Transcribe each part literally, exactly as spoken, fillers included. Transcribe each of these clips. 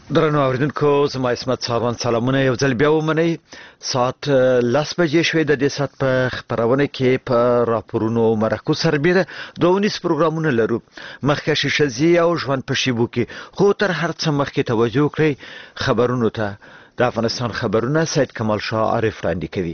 درنو اوریدونکو زما اسمت ساروان سلامونه یو ځل بیا ومنئ ساعت لس بجې شوې د دې ساعت په خپرونه کې په راپورونو مرکو سربیره دوه ونیس پروګرامونه لرو مخکې شیشزي او ژوند په شیبو کې خو تر هر څه مخکې توجه کړئ خبرونو ته د افغانستان خبرونه سید کمال شاه عارف وړاندې کوي.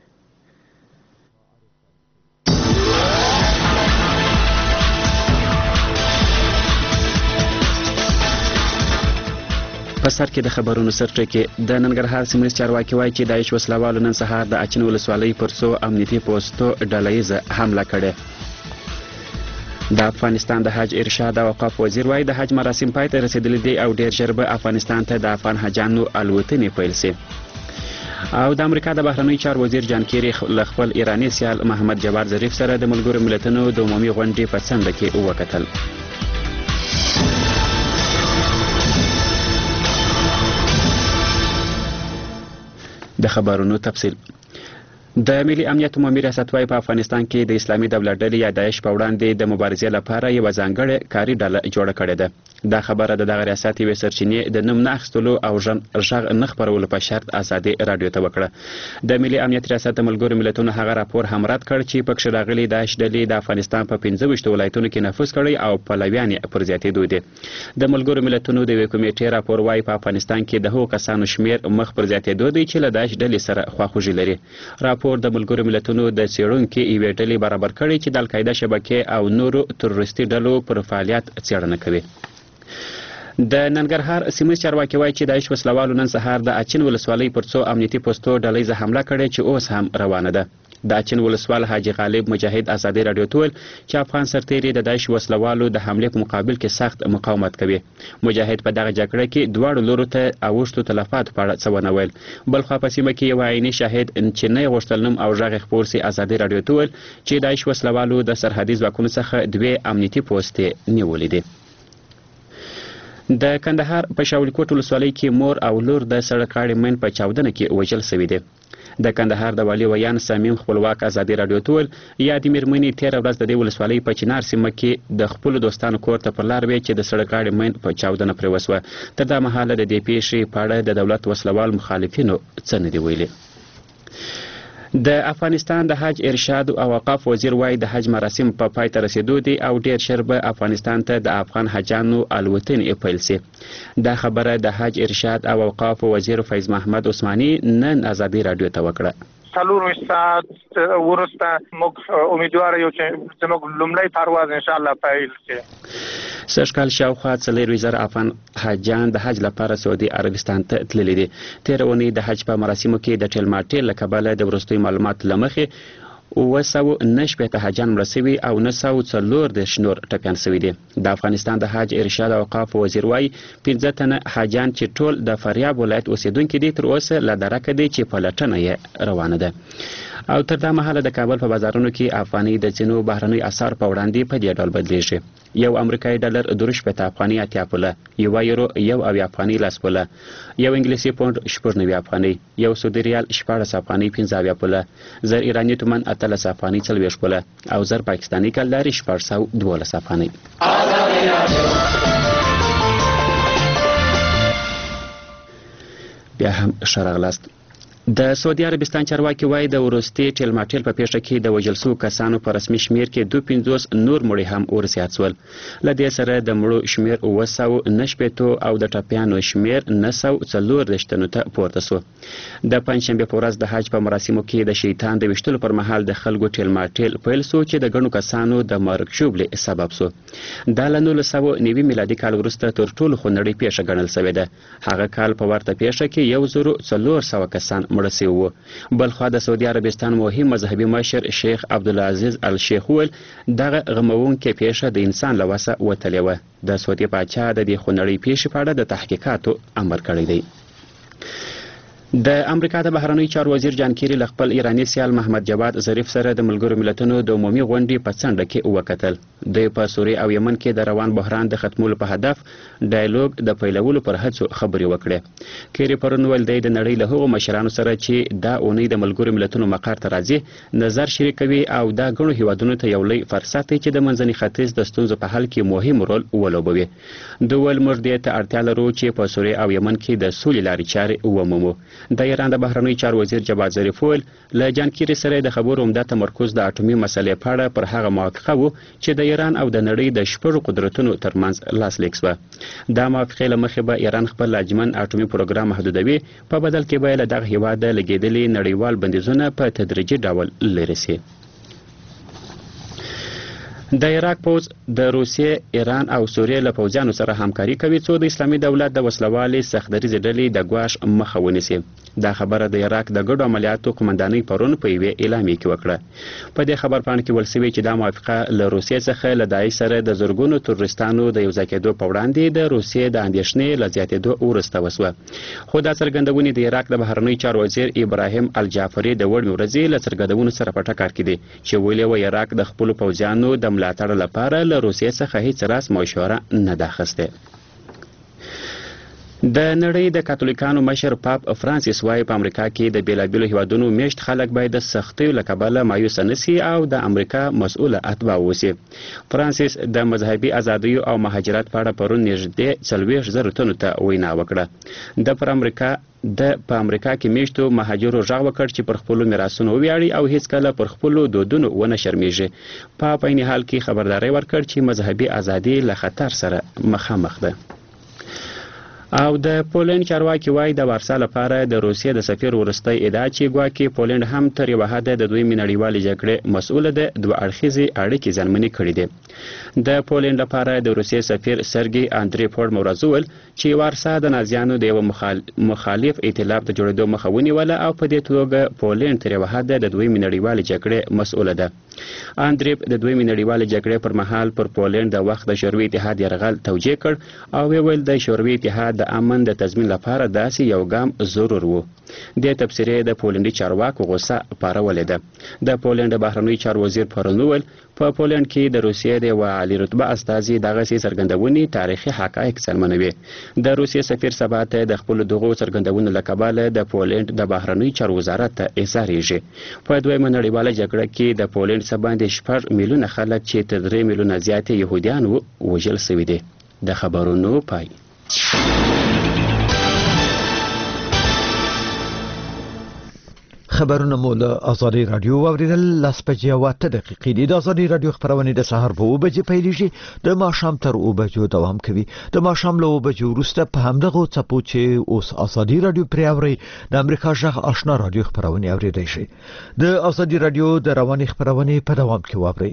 په سر کې د خبرونو سرټکي د ننګرهار سیمه چارواکي وایي چې داعش وسلوالو نن سهار د اچین ولسوالۍ پر څو امنیتي پوسټو ډلهیزه حمله کړې. د افغانستان د حج ارشاد او اوقاف وزیر وایي د حج مراسم پای ته رسیدلي دي او ډیر ژر به افغانستان ته د افغان حاجانو الوتنې پیل شي. او د امریکا د بهرنیو چارو وزیر جان کیری له خپل ایراني سیال محمد جواد ظریف سره د ملګرو ملتونو د عمومي غونډې په څنډه کې وکتل. د خبرونو تفصیل. د ملي امنیت عمومي ریاست وايي په افغانستان کې د اسلامي دولت ډلې یا داعش په وړاندې د مبارزې لپاره یو ځانګړې کاري ډله جوړه کړې ده. دا خبره د دغه ریاست یوې سرچینې د نوم نه اخیستلو او غږ نه خپرولو په شرط ازادي رادیو ته وکړه. د ملي امنیت ریاست د ملګرو ملتونو هغه راپور هم رد کړ چې پکښې راغلي داعش ډلې د افغانستان په پنځه ویشتو ولایتونو کې نفوذ کړی او پلویان یې پر زیاتېدو دي. د ملګرو ملتونو د یوې کمیټې راپور وايي په افغانستان کې د هغو کسانو شمیر مخ پر زیاتېدو دی چې له داعش ډلې سره خواخوږي لري. راپور د ملګرو ملتونو د څېړونکو یوې ډلې برابر کړی چې د القاعده شبکې او نورو تروریستي ډلو پر فعالیت څېړنه کوي. د ننګرهار سیمه چارواکي وایي چې داعش وسلوالو نن سهار د اچین ولسوالۍ پر څو امنیتي پوسټو ډلهیزه حمله کړې چې اوس هم روانه ده. د اچین ولسوال حاجي غالب مجاهد ازادي رادیو ته ویل چې افغان سرتیري د داعش وسلوالو د حملې په مقابل کې سخت مقاومت کوي. مجاهد په دغه جګړه کې دواړو لورو ته اوښتو تلفاتو په اړه څه ونه ویل. بلخوا په سیمه کې یو عیني شاهد چې نه یې غوښتل نوم او غږ خپور سي ازادي رادیو ته ویل چې داعش وسلوالو د سرحدي ځواکونو څخه دوې امنیتي پوستې نیولې دي. د کندهار په شاولی کوټ ولسوالۍ کې مور او لور د سړک غاړې مین په چاودنه کې وژل شوي دي. د کندهار د والي ویان سمیم خپلواک ازادي رادیو ته ویل یادې مېرمنې تېره ورځ د دې ولسوالۍ په چنار سیمه کې د خپلو دوستانو کور ته پر لار وې چې د سړک غاړې مین په چاودنه پرې وسوه. تر دا مهاله د دې پیښې په اړه د دولت وسلوال مخالفینو څه نه دي ویلي. د افغانستان د حج ارشاد او اوقاف وزیر وایي د حج مراسم په پا پای ته رسیدو دي او ډیر ژر به افغانستان ته د افغان حاجانو الوتنې پیل شي. دا خبره د حج ارشاد او اوقاف وزیر فیض محمد عثماني نن ازادي رادیو ته وکړه. څلور ساعت وروسته موږ امیدوار یو چې زموږ لومړی پرواز ان شاء الله پیل شي. سږ کال شاوخوا څلورویشت زره افغان حاجان د حج لپاره سعودي عربستان ته تللي دي. تېره اونۍ د حج په مراسمو کې د ټیلماټیل له کبله د وروستیو معلوماتو له مخې اووه سوه نه شپېته حاجان مړه سوي او نه سوه څلور دېرش نور ټپیان سوي دي. د افغانستان د حج ارشاد او اوقاف وزیر وایي پنځه تنه حاجان چې ټول د فاریاب ولایت اوسېدونکي دي تر اوسه له درکه دي چې پلټنه یې روانه ده. او تر دا مهاله د کابل په بازارونو کې افغاني د ځینو بهرنیو اسعار په وړاندې په دې ډول بدلیږي. یو امریکایي ډالر دوه شپېته افغاني اتیا پوله، یو یورو یو اویا افغاني لس پوله، یو انګلیسي پونډ شپږ نوي افغاني، یو سعودي ریال شپاړس افغاني پنځه اویا پوله، زر ایراني تومن اتلس افغاني څلوېښت پوله او زر پاکستاني کلداري شپږ سوه دولس افغاني. بیا هم ښه راغلاست. د سعودي عربستان چارواکي وایي د وروستي ټیلماټیل په پیښه کې د وژل شوو کسانو په رسمي شمیر کې دوه پنځوس نور مړي هم ورزیات شول. له دې سره د مړو شمیر اووه سوه نه شپېتو او د ټپیانو شمیر نه سوه څلور دېرش تنو ته پورته شو. د پنجشنبې په ورځ د حج په مراسمو کې د شیطان د ویشتلو پر مهال د خلکو ټیلماټیل پیل شو چې د ګڼو کسانو د مرګ ژوبلې سبب شو. دا له نولس سوه نوي میلادي کال وروسته تر ټولو خونړۍ پیښه ګڼل شوې ده. هغه کال په ورته پیښه کې یو زرو څلور سوه کسان مړه شوي وو. بلخوا د سعودي عربستان مهم مذهبي مشر شیخ عبدالعزیز الشیخ وویل دغه غموونکې پیښه د انسان له وسه وتلې وه. د سعودي پاچا د دې خونړۍ پیښې په اړه د تحقیقاتو امر کړی دی. د امریکا د بهرنی چارو وزیر جان کیری ل خپل ایرانی سیال محمد جواد ظریف سره د ملګرو ملتونو د عمومي غونډې په څنډه کې وکتل. د په سوریه او یمن کې د روان بحران د ختمولو په هدف ډایالوګ د پیلولو پر هڅو خبرې وکړې. کیری پرون ویل دی د نړۍ له هغو مشرانو سره چې دا اونۍ د ملګرو ملتونو مقر ته راځي نظر شریکوي او دا ګڼو هیوادونو ته یو لوی فرصت دی چې د منځني ختیځ د ستونزو په حل کې مهم رول ولوبوي. د ول موږ دې ته اړتیا لرو چې په سوریه او یمن کې د سولې لارې چارې ومومو. د ایران د بهرنی چارو وزیر جواد ظریف ویل له جان کیری سره د خبرو عمده تمرکز د اټومي مسلې په اړه پر هغه موافقه وو چې د ایران او د نړۍ د شپږو قدرتونو ترمنځ لاسلیک شوه. دا موافقه له مخې به ایران خپل لاجمن اټومي پروګرام محدودوي، په بدل کې به له دغه هیواد لګېدلي نړیوال بندیزونه په تدریجي ډول لرې شي. د عراق پوځ د روسیې، ایران او سوریې له پوځیانو سره همکاري کوي څو د اسلامي دولت د وسلوالې سختدریزې ډلې د ګواښ مخه ونیسي. دا خبره د عراق د ګډو عملیاتو قومندانۍ پرون په یوې اعلامیې کې وکړه. په دې خبرپاڼه کې ویل شوي چې دا موافقه له روسیې څخه له داعش سره د زرګونو تروریستانو د یوځای کېدو په وړاندې د روسیې د اندېښنې له زیاتېدو وروسته وسوه. خو دا څرګندونې د عراق د بهرنی چارو وزیر ابراهیم الجعفري د وړمې ورځې له څرګندونو سره په ټکر کې دي چې ویلي و عراق د خپلو پوځیانو د ملاتړ لپاره له روسیې څخه هیڅ راس مشوره نه ده اخیستې. د نړۍ د کاتولیکانو مشر پاپ فرانسیس وايي په امریکا کې د بیلابیلو هیوادونو میشت خلک باید د سختیو له کبله مایوسه نشي او د امریکا مسؤله اتباع اوسي. فرانسیس د مذهبي ازادیو او مهاجرت په اړه پرون نږدې څلوېښت زرو تنو ته وینا وکړه. د پر امریکا د په امریکا کې میشتو مهاجرو غږ وکړ چې پر خپلو میراثونو ویاړي او هیڅکله پر خپلو دودونو ونه شرمیږي. په عین حال کې خبرداری ورکړ چې مذهبي ازادي له خطر سره مخامخ ده. او د پولند چارواکي وایي د وارسا لپاره د روسیې د سفیر وروستی ادعا چې ګواکې پولند هم تر یوه حده د دویمې نړیوالې جګړې مسؤله ده دوه اړخیزې اړیکې زیانمنې کړي دي. د پولند لپاره د روسیې سفیر سرګي اندري فورموراز وویل چې وارسا د نازیانو د یوه مخال... مخالف ائتلاف د جوړېدو مخه ونیوله او په دې توګه پولند تر یوه حده د دویمې نړیوالې جګړې مسؤله ده. اندریپ د دویمې نړیوالې جګړې پر مهال پر پولند د وخت د شوروي اتحاد یرغل توجیه کړ او ویل د شوروي اتحاد د امن د تضمین لپاره داسې یو ګام ضرور وو. د تبصرې د پولندي چارواکو غوسه پارولې ده. د پولند بهرنی چارو وزیر پرون وویل په پولند کې د روسیې د یوه عالي رتبه استازي دغسې څرګندونې تاریخي حقایق څرمنوي. د روسیې سفیر سبا ته د خپلو دغو څرګندونو له کبله د پولند د بهرنی چارو وزارت ته احضاریږي. په دویمه نړیواله جګړه کې د پولند څخه باندې شپږ میلیونه خلک چې تر درې میلیونه زیاتې یهودیان وژل شوي دي. د خبرونو پای. خبرونه مو له آزادي رادیو واوریدل. لاس بجې او اته دقیقې دي. د آزادي رادیو خبرونه د سهار په اوه بجې پیلیږي، د ماښام تر اوه بجو دوام کوي. د ماښام له اوه بجو وروسته په همدغو څپو چې اوس آزادي رادیو پرې اورئ د امریکا غږ آشنا رادیو خبرونه اوریدئ شئ. د آزادي رادیو د رواني خبرونه په دوام کې واورئ.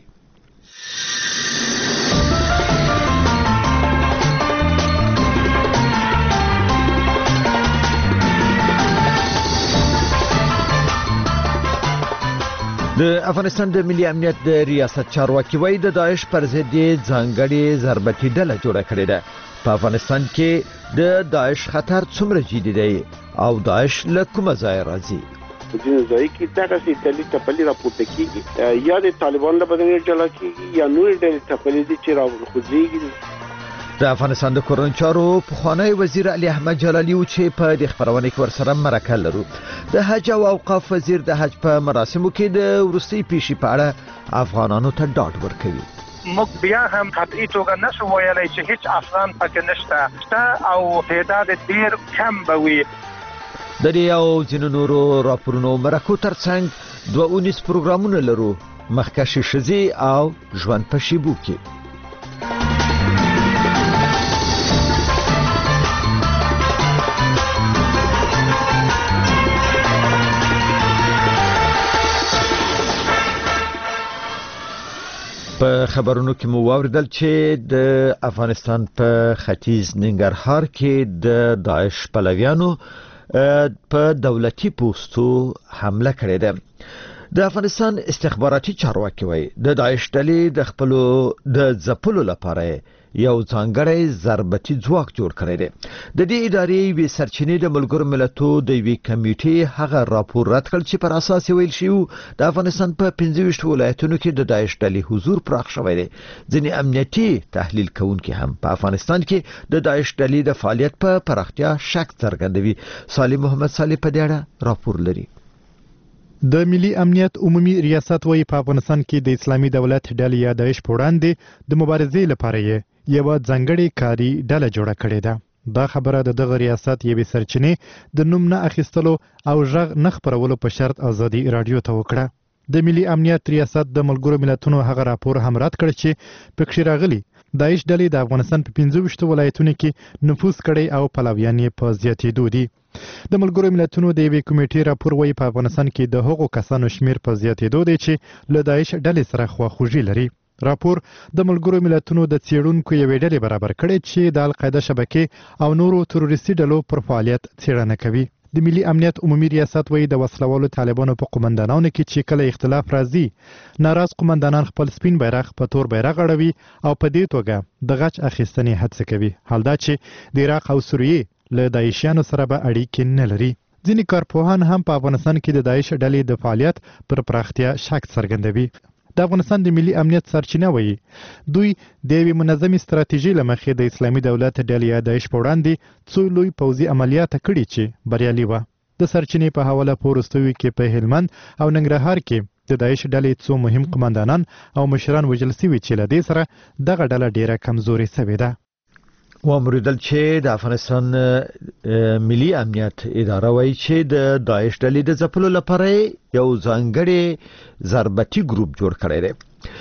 د افغانستان د ملي امنیت د ریاست چارواکي وایي د داعش پر ضد ځانګړې ضربتي ډله جوړه کړې ده. په افغانستان کې د داعش خطر څومره جدي دی او داعش له کومه ځایه راځي؟ ځینې ځای کې دغسې ډلې ټپلې راپورته کېږي، یا د طالبانو له بدنې ډله کېږي یا نورې ډلې ټپلې دي چې راخوځېږي. د افغانستان د کورنیو چارو پخوانی وزیر علي احمد جلالي و چې په دې خبرونه کې ورسره مرکه لرو. د حج او اوقاف وزیر د حج په مراسمو کې د وروستۍ پیښې په اړه افغانانو ته ډاډ ورکوي. موږ بیا هم قطعي توګه نشو ویلی چې هیڅ افغان پکې نشته او تعداد ډیر کم به وي. د دې او ځینو نورو راپورونو مرکو ترڅنګ دوه اونیز پروګرامونه لرو، مخکښې ښځې او ژوند په شیبو کې. په خبرونو کې مو واوریدل چې د افغانستان په ختیځ ننګرهار کې د داعش پلویانو په دولتي پوستو حمله کړې ده. د افغانستان استخباراتي چارواکي وایي د داعش ډلې د خپلو د ځپلو لپاره یو ځانګړی ضربتي ځواک جوړ کړی دی. د دې ادارې وی سرچینې د ملګرو ملتونو د وی کمیټې هغه راپور رد کړ چې پر اساس ویل شو د افغانستان په پنځه ویشت ولایتونو کې د داعش ډلې حضور پراخ شوی دی. ځینې امنیتي تحلیل کوونکي هم په افغانستان کې د داعش ډلې د فعالیت په پراختیا شک څرګندوي. صالح محمد صالح په دې اړه راپور لري. د ملي امنیت عمومي ریاست وایي په افغانستان کې د اسلامي دولت ډلې یا داعش په وړاندې د مبارزې لپاره یې یوه ځانګړې کاري ډله جوړه کړې ده. دا خبره د دغه ریاست یوې سرچینې د نوم نه اخیستلو او غږ نه خپرولو په شرط ازادي رادیو ته وکړه. د ملي امنیت ریاست د ملګرو ملتونو هغه راپور هم رد کړ چې پکې راغلي داعش ډلې د افغانستان په پنځه ویشت ولایتونو کې نفوذ کړی او پلویان یې په زیاتېدو دي. د ملګرو ملتونو د یوې کمیټې راپور وایي په افغانستان کې د هغو کسانو شمیر په زیاتېدو دی چې له داعش ډلې سره خواخوږي لري. راپور د ملګرو ملتونو د څېړونکو یوې ډلې برابر کړی چې د القاعده شبکې او نورو تروریستي ډلو پر فعالیت څېړنه کوي. د ملي امنیت عمومي ریاست وایي د وسلوالو طالبانو په قومندانانو کې چې کله اختلاف راځي ناراض قومندانان خپل سپین بیرغ په تور بیرغ اړوي او په دې توګه د غچ اخیستنې هڅه کوي. حال دا چې د عراق او سوریې له داعشیانو سره به اړیکې نه لري. ځینې کارپوهان هم په افغانستان کې د داعش ډلې د فعالیت پر پراختیا شک څرګندوي. د افغانستان د ملي امنیت سرچینه وایي دوی د یوې منظمې ستراتیژۍ له مخې د اسلامي دولت ډلې یا داعش په وړاندې څو لوی پوځي عملیات کړي چې بریالي وه. د سرچینې په حواله په وروستیو کې په هلمند او ننګرهار کې د داعش ډلې څو مهم قماندانان او مشران وژل شوي چې له دې سره دغه ډله ډیره کمزورې شوې ده. وامریدل چې د افغانستان ملي امنیت اداره وایي چې د داعش ډلې د ځپلو لپاره یو ځانګړی ضربتي ګروپ جوړ کړی دی.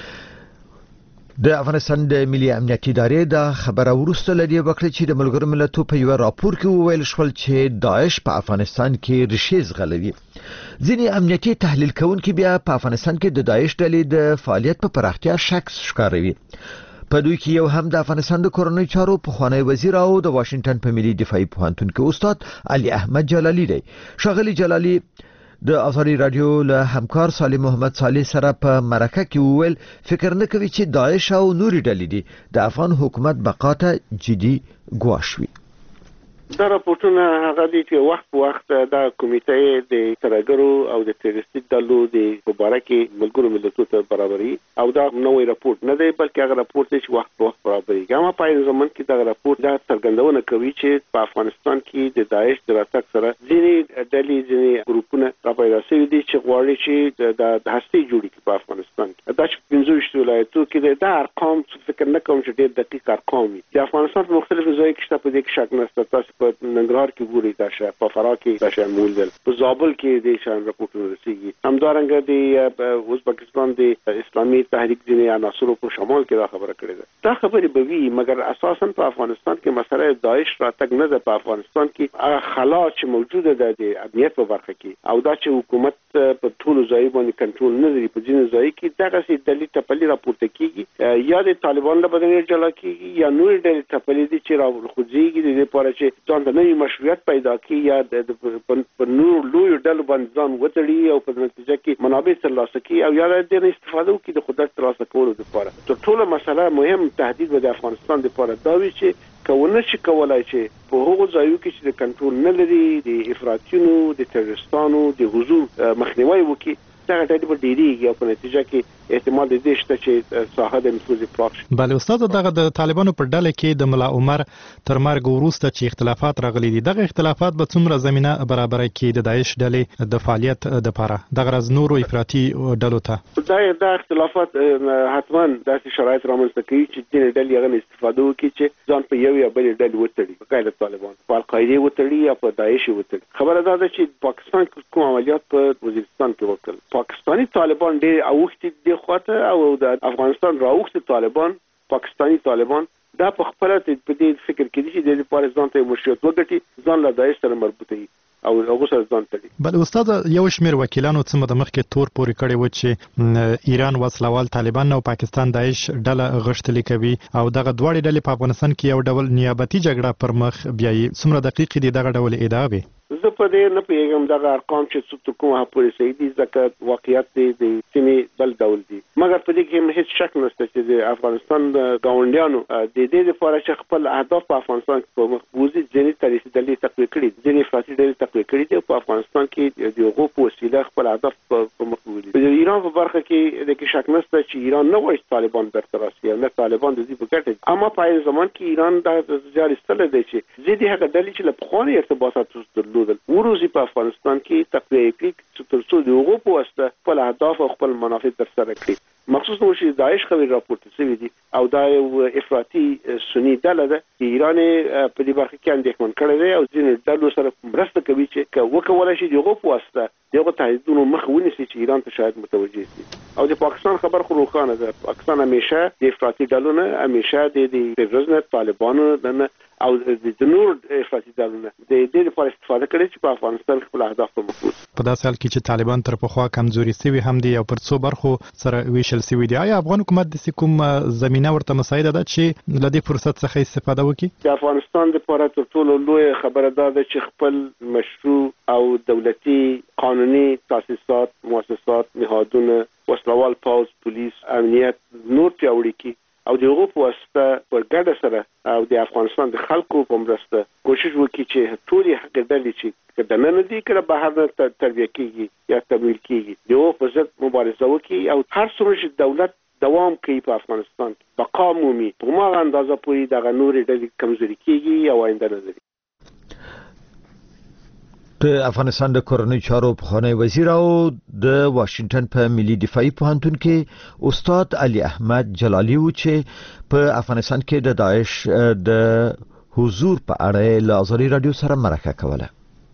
د افغانستان د ملي امنیت ادارې دا خبره ورسته لدی وکړه چې د ملګرو ملتونو په یو راپور کې وویل شول چې داعش په افغانستان کې ریښې ځغلوي. ځینې امنیتي تحلیل کوونکي بیا په افغانستان کې د داعش ډلې د فعالیت په پراختیا شک ښکاروي. په دوی کې یو هم د افغانستان د کورنۍ چارو پخوانی وزیر او د واشنگټن په ملي دفاعي پوهنتون کې استاد علي احمد جلالي دی. ښاغلي جلالي د ازادي رادیو له همکار صالح محمد صالح سره په مرکه کې وویل فکر نه کوي چې داعش او نوري ډلې دي د افغان حکومت بقا ته جدي ګواښ وي. دا راپورټونه هغه دي چې وخت په وخت دا کمیټه د ترګرو او د تروریستي ډلو د مبارکي ملګرو ملتونو ته برابري او دا نوې راپورټ نه دی بلکې هغه راپورټ دی چې وخت په وخت برابري. ګامه پای زمون کې دا راپورټ دا څرګندونه کوي چې په افغانستان کې د داعش د راتګ سره ځینې ډلې ځینې ګروپونه راپیدا شوي دي چې غواړي چې د هستي جوړي کې په افغانستان کې دا چې پنځه ویشت ولایتونو کې دا ارقام فکر نه کوم چې ډېر دقیق ارقام وي. د افغانستان په مختلفو ځایونو کې شته په دې کې شک نشته. تاسو په ننګرهار کې ګوري دا شی په فراه کې دا شی موندل په زابل کې د شان راپورټونه رسیږي. همدارنګه د ازبکستان د اسلامي تحریک ځینې عناصرو په شمال کې دا خبره کړې ده. دا خبرې به وي مګر اساسا په افغانستان کې مسله داعش راتګ نه ده. په افغانستان کې هغه خلا چې موجوده ده د امنیت په برخه کې او دا چې حکومت په ټولو ځایونو باندې کنټرول نه لري. په ځینو ځایونو کې دغه سي دلی ټپلي راپورته کیږي یا د طالبان له بدنې جلا کیږي یا نور ډلې ټپلي دي چې راخوځيږي د دې لپاره چې ځان د نوې مشروعیت پیدا کړي یا د نور لوی ډلو باندې ځان وتړي او په نتیجه کې منابع ترلاسه کړي او یا د دې استفاده وکړي د قدرت ترلاسه کولو لپاره. تر ټولو مسله مهم تهدید د افغانستان لپاره دا وی چې کونه شي کولای چې په هغو ځایونو کې چې د کنټرول نه لري د افراطیونو د تروریستانو د حضور مخنیوي وکړي. دا ټاټي په ډیریږي او په نتیجه کې احتمال د دې شته چې ساحه د نفوذ پراخ شي. بله استاد دغه د طالبانو پر ډله کې د ملا عمر تر مرګ وروسته چې اختلافات راغلي دي دغه اختلافات به څومره زمينه برابر کړي د داعش ډلې د فعالیت لپاره دغه راز نورو افراطي ډلو ته دا د اختلافات حتما داسې شرایط رامنځته کوي چې د ډلې غن استفاده وکړي چې ځان په یو یا بل ډلې وتړي په قاعده طالبان په القاعده وتړي یا په داعش وتړي. خبره دا ده چې پاکستان کوم عملیات په وزیرستان کې وکړل. پاکستانی طالبان ډېر اوښتي دي خواته او د افغانستان راوښتي طالبان پاکستانی طالبان دا په خپل په دې فکر کې دي چې د لپاره ځان ته مشروعیت وګټي ځان له داعش سره مربوطه وي او هغه سره ځان تړي. بل استاد یو شمېر وکیلانو څه مده مخکې تور پورې کړی و چې ایران وسلوال طالبان او پاکستان داعش ډله غښتلې کوي او دغه دواړه ډلې په افغانستان کې یو ډول نیابتي جګړه پر مخ بیایي. څومره دقیق دي دغه ډول ادعاوې؟ زه په دې نه پیغام دغه ارقام چې څوک کومه پولیسي دي ځکه واقعیت دی د سیمې بل ډول دي مګر په دې کې هیڅ شک نشته چې د افغانستان ګاونډیانو د دې لپاره چې خپل اهداف په افغانستان کې په مخ بوزي ځینې تاریخي ډلې تقویه کړي ځینې فاسي ډلې تقویه کړي دي په افغانستان کې د هغو په وسیله خپل اهداف په مخ بوزي د ایران په برخه کې د کې شک نشته چې ایران نه وایي طالبان برطرف شي نه طالبان د دې په ګټه اما په زمان کې ایران د ځاري ستل دی چې زیدي هغه ډلې چې له پخواني ارتباطات درلودل وروزي په افغانستان کې تقویه کړي چې تر څو د هغو په واسطه خپل اهداف او خپل منافع ترسره کړي مخصوصا چې داعش خبري راپورټ شوی دي او دا یو افراطي سنی ډله ده چې ایران په دې برخه کې اندېښمن کړی دی او ځینې ډلو سره مرسته کوي چې وکولای شي دغه په واسطه دغه تهدیدونو مخ ونیسي چې ایران ته شاید متوجه شي او د پاکستان خبر خو روښانه ده پاکستان همیشه د افراطي ډلو نه همیشه د تروریزم طالبانو نه او د نور افراطي ډلو نه د دې لپاره استفاده کړي چې په افغانستان کې خپل اهداف په مخ وړي په داسې حال کې چې طالبان تر پخوا کمزوري شوي هم دي او پر څو برخو سره ویشل شوي دي آیا افغان حکومت د کوم زمينه ورته مساعده ده چې له دې فرصت څخه استفاده وکړي د افغانستان لپاره تر ټولو لوی خبره ده چې خپل مشروع او دولتي قانوني تاسیسات مؤسسات نهادونه وسلوال پوز پولیس امنیت نور پیاوړي کړي او دغه په واسطه په ګډه سره او د افغانستان د خلکو په مرسته کوشش وکړي چې ټولې حق ډلې چې د نن دي کړه بهر نه تربیه کیږي یا تمویل کیږي دغه په ضد مبارزه وکړي او هر څومره چې دولت دوام کوي په افغانستان کې بقا مومي په ما اندازه پوری دغه نورې ډلې کمزوري کیږي او آینده نه لري د افغانستان د کورنۍ چارو پخوانی وزیر او د واشنگټن په ملي دفاعي پوهنتون کې استاد علي احمد جلالي و چې په افغانستان کې د داعش د حضور په اړه له ازادي رادیو سره مرکه کوله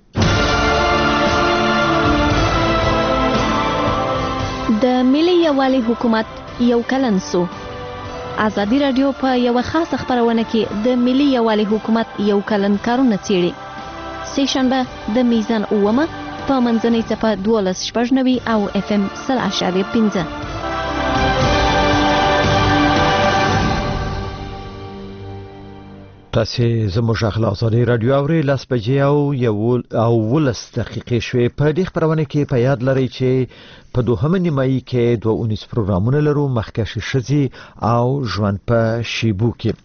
د ملي یووالي حکومت یو کلن سو ازادي رادیو په یو خاصه خبرونه کې د ملي یووالي حکومت یو کلن کارونه څیړي سیشنبه د میزان اومه په منځنۍ څپه دولس شپږ نوي او اف ام سل اشاریه پنځه تاسو زموږ اخلاق ازادي رادیو اوري لاس بجې او یو او ولس دقیقې شوي په دې خبرونه کې په یاد لري چې په دوهمه نیمایي کې دوه اونیس پروګرامونه لرو مخکښ شزي او ژوند په شیبو کې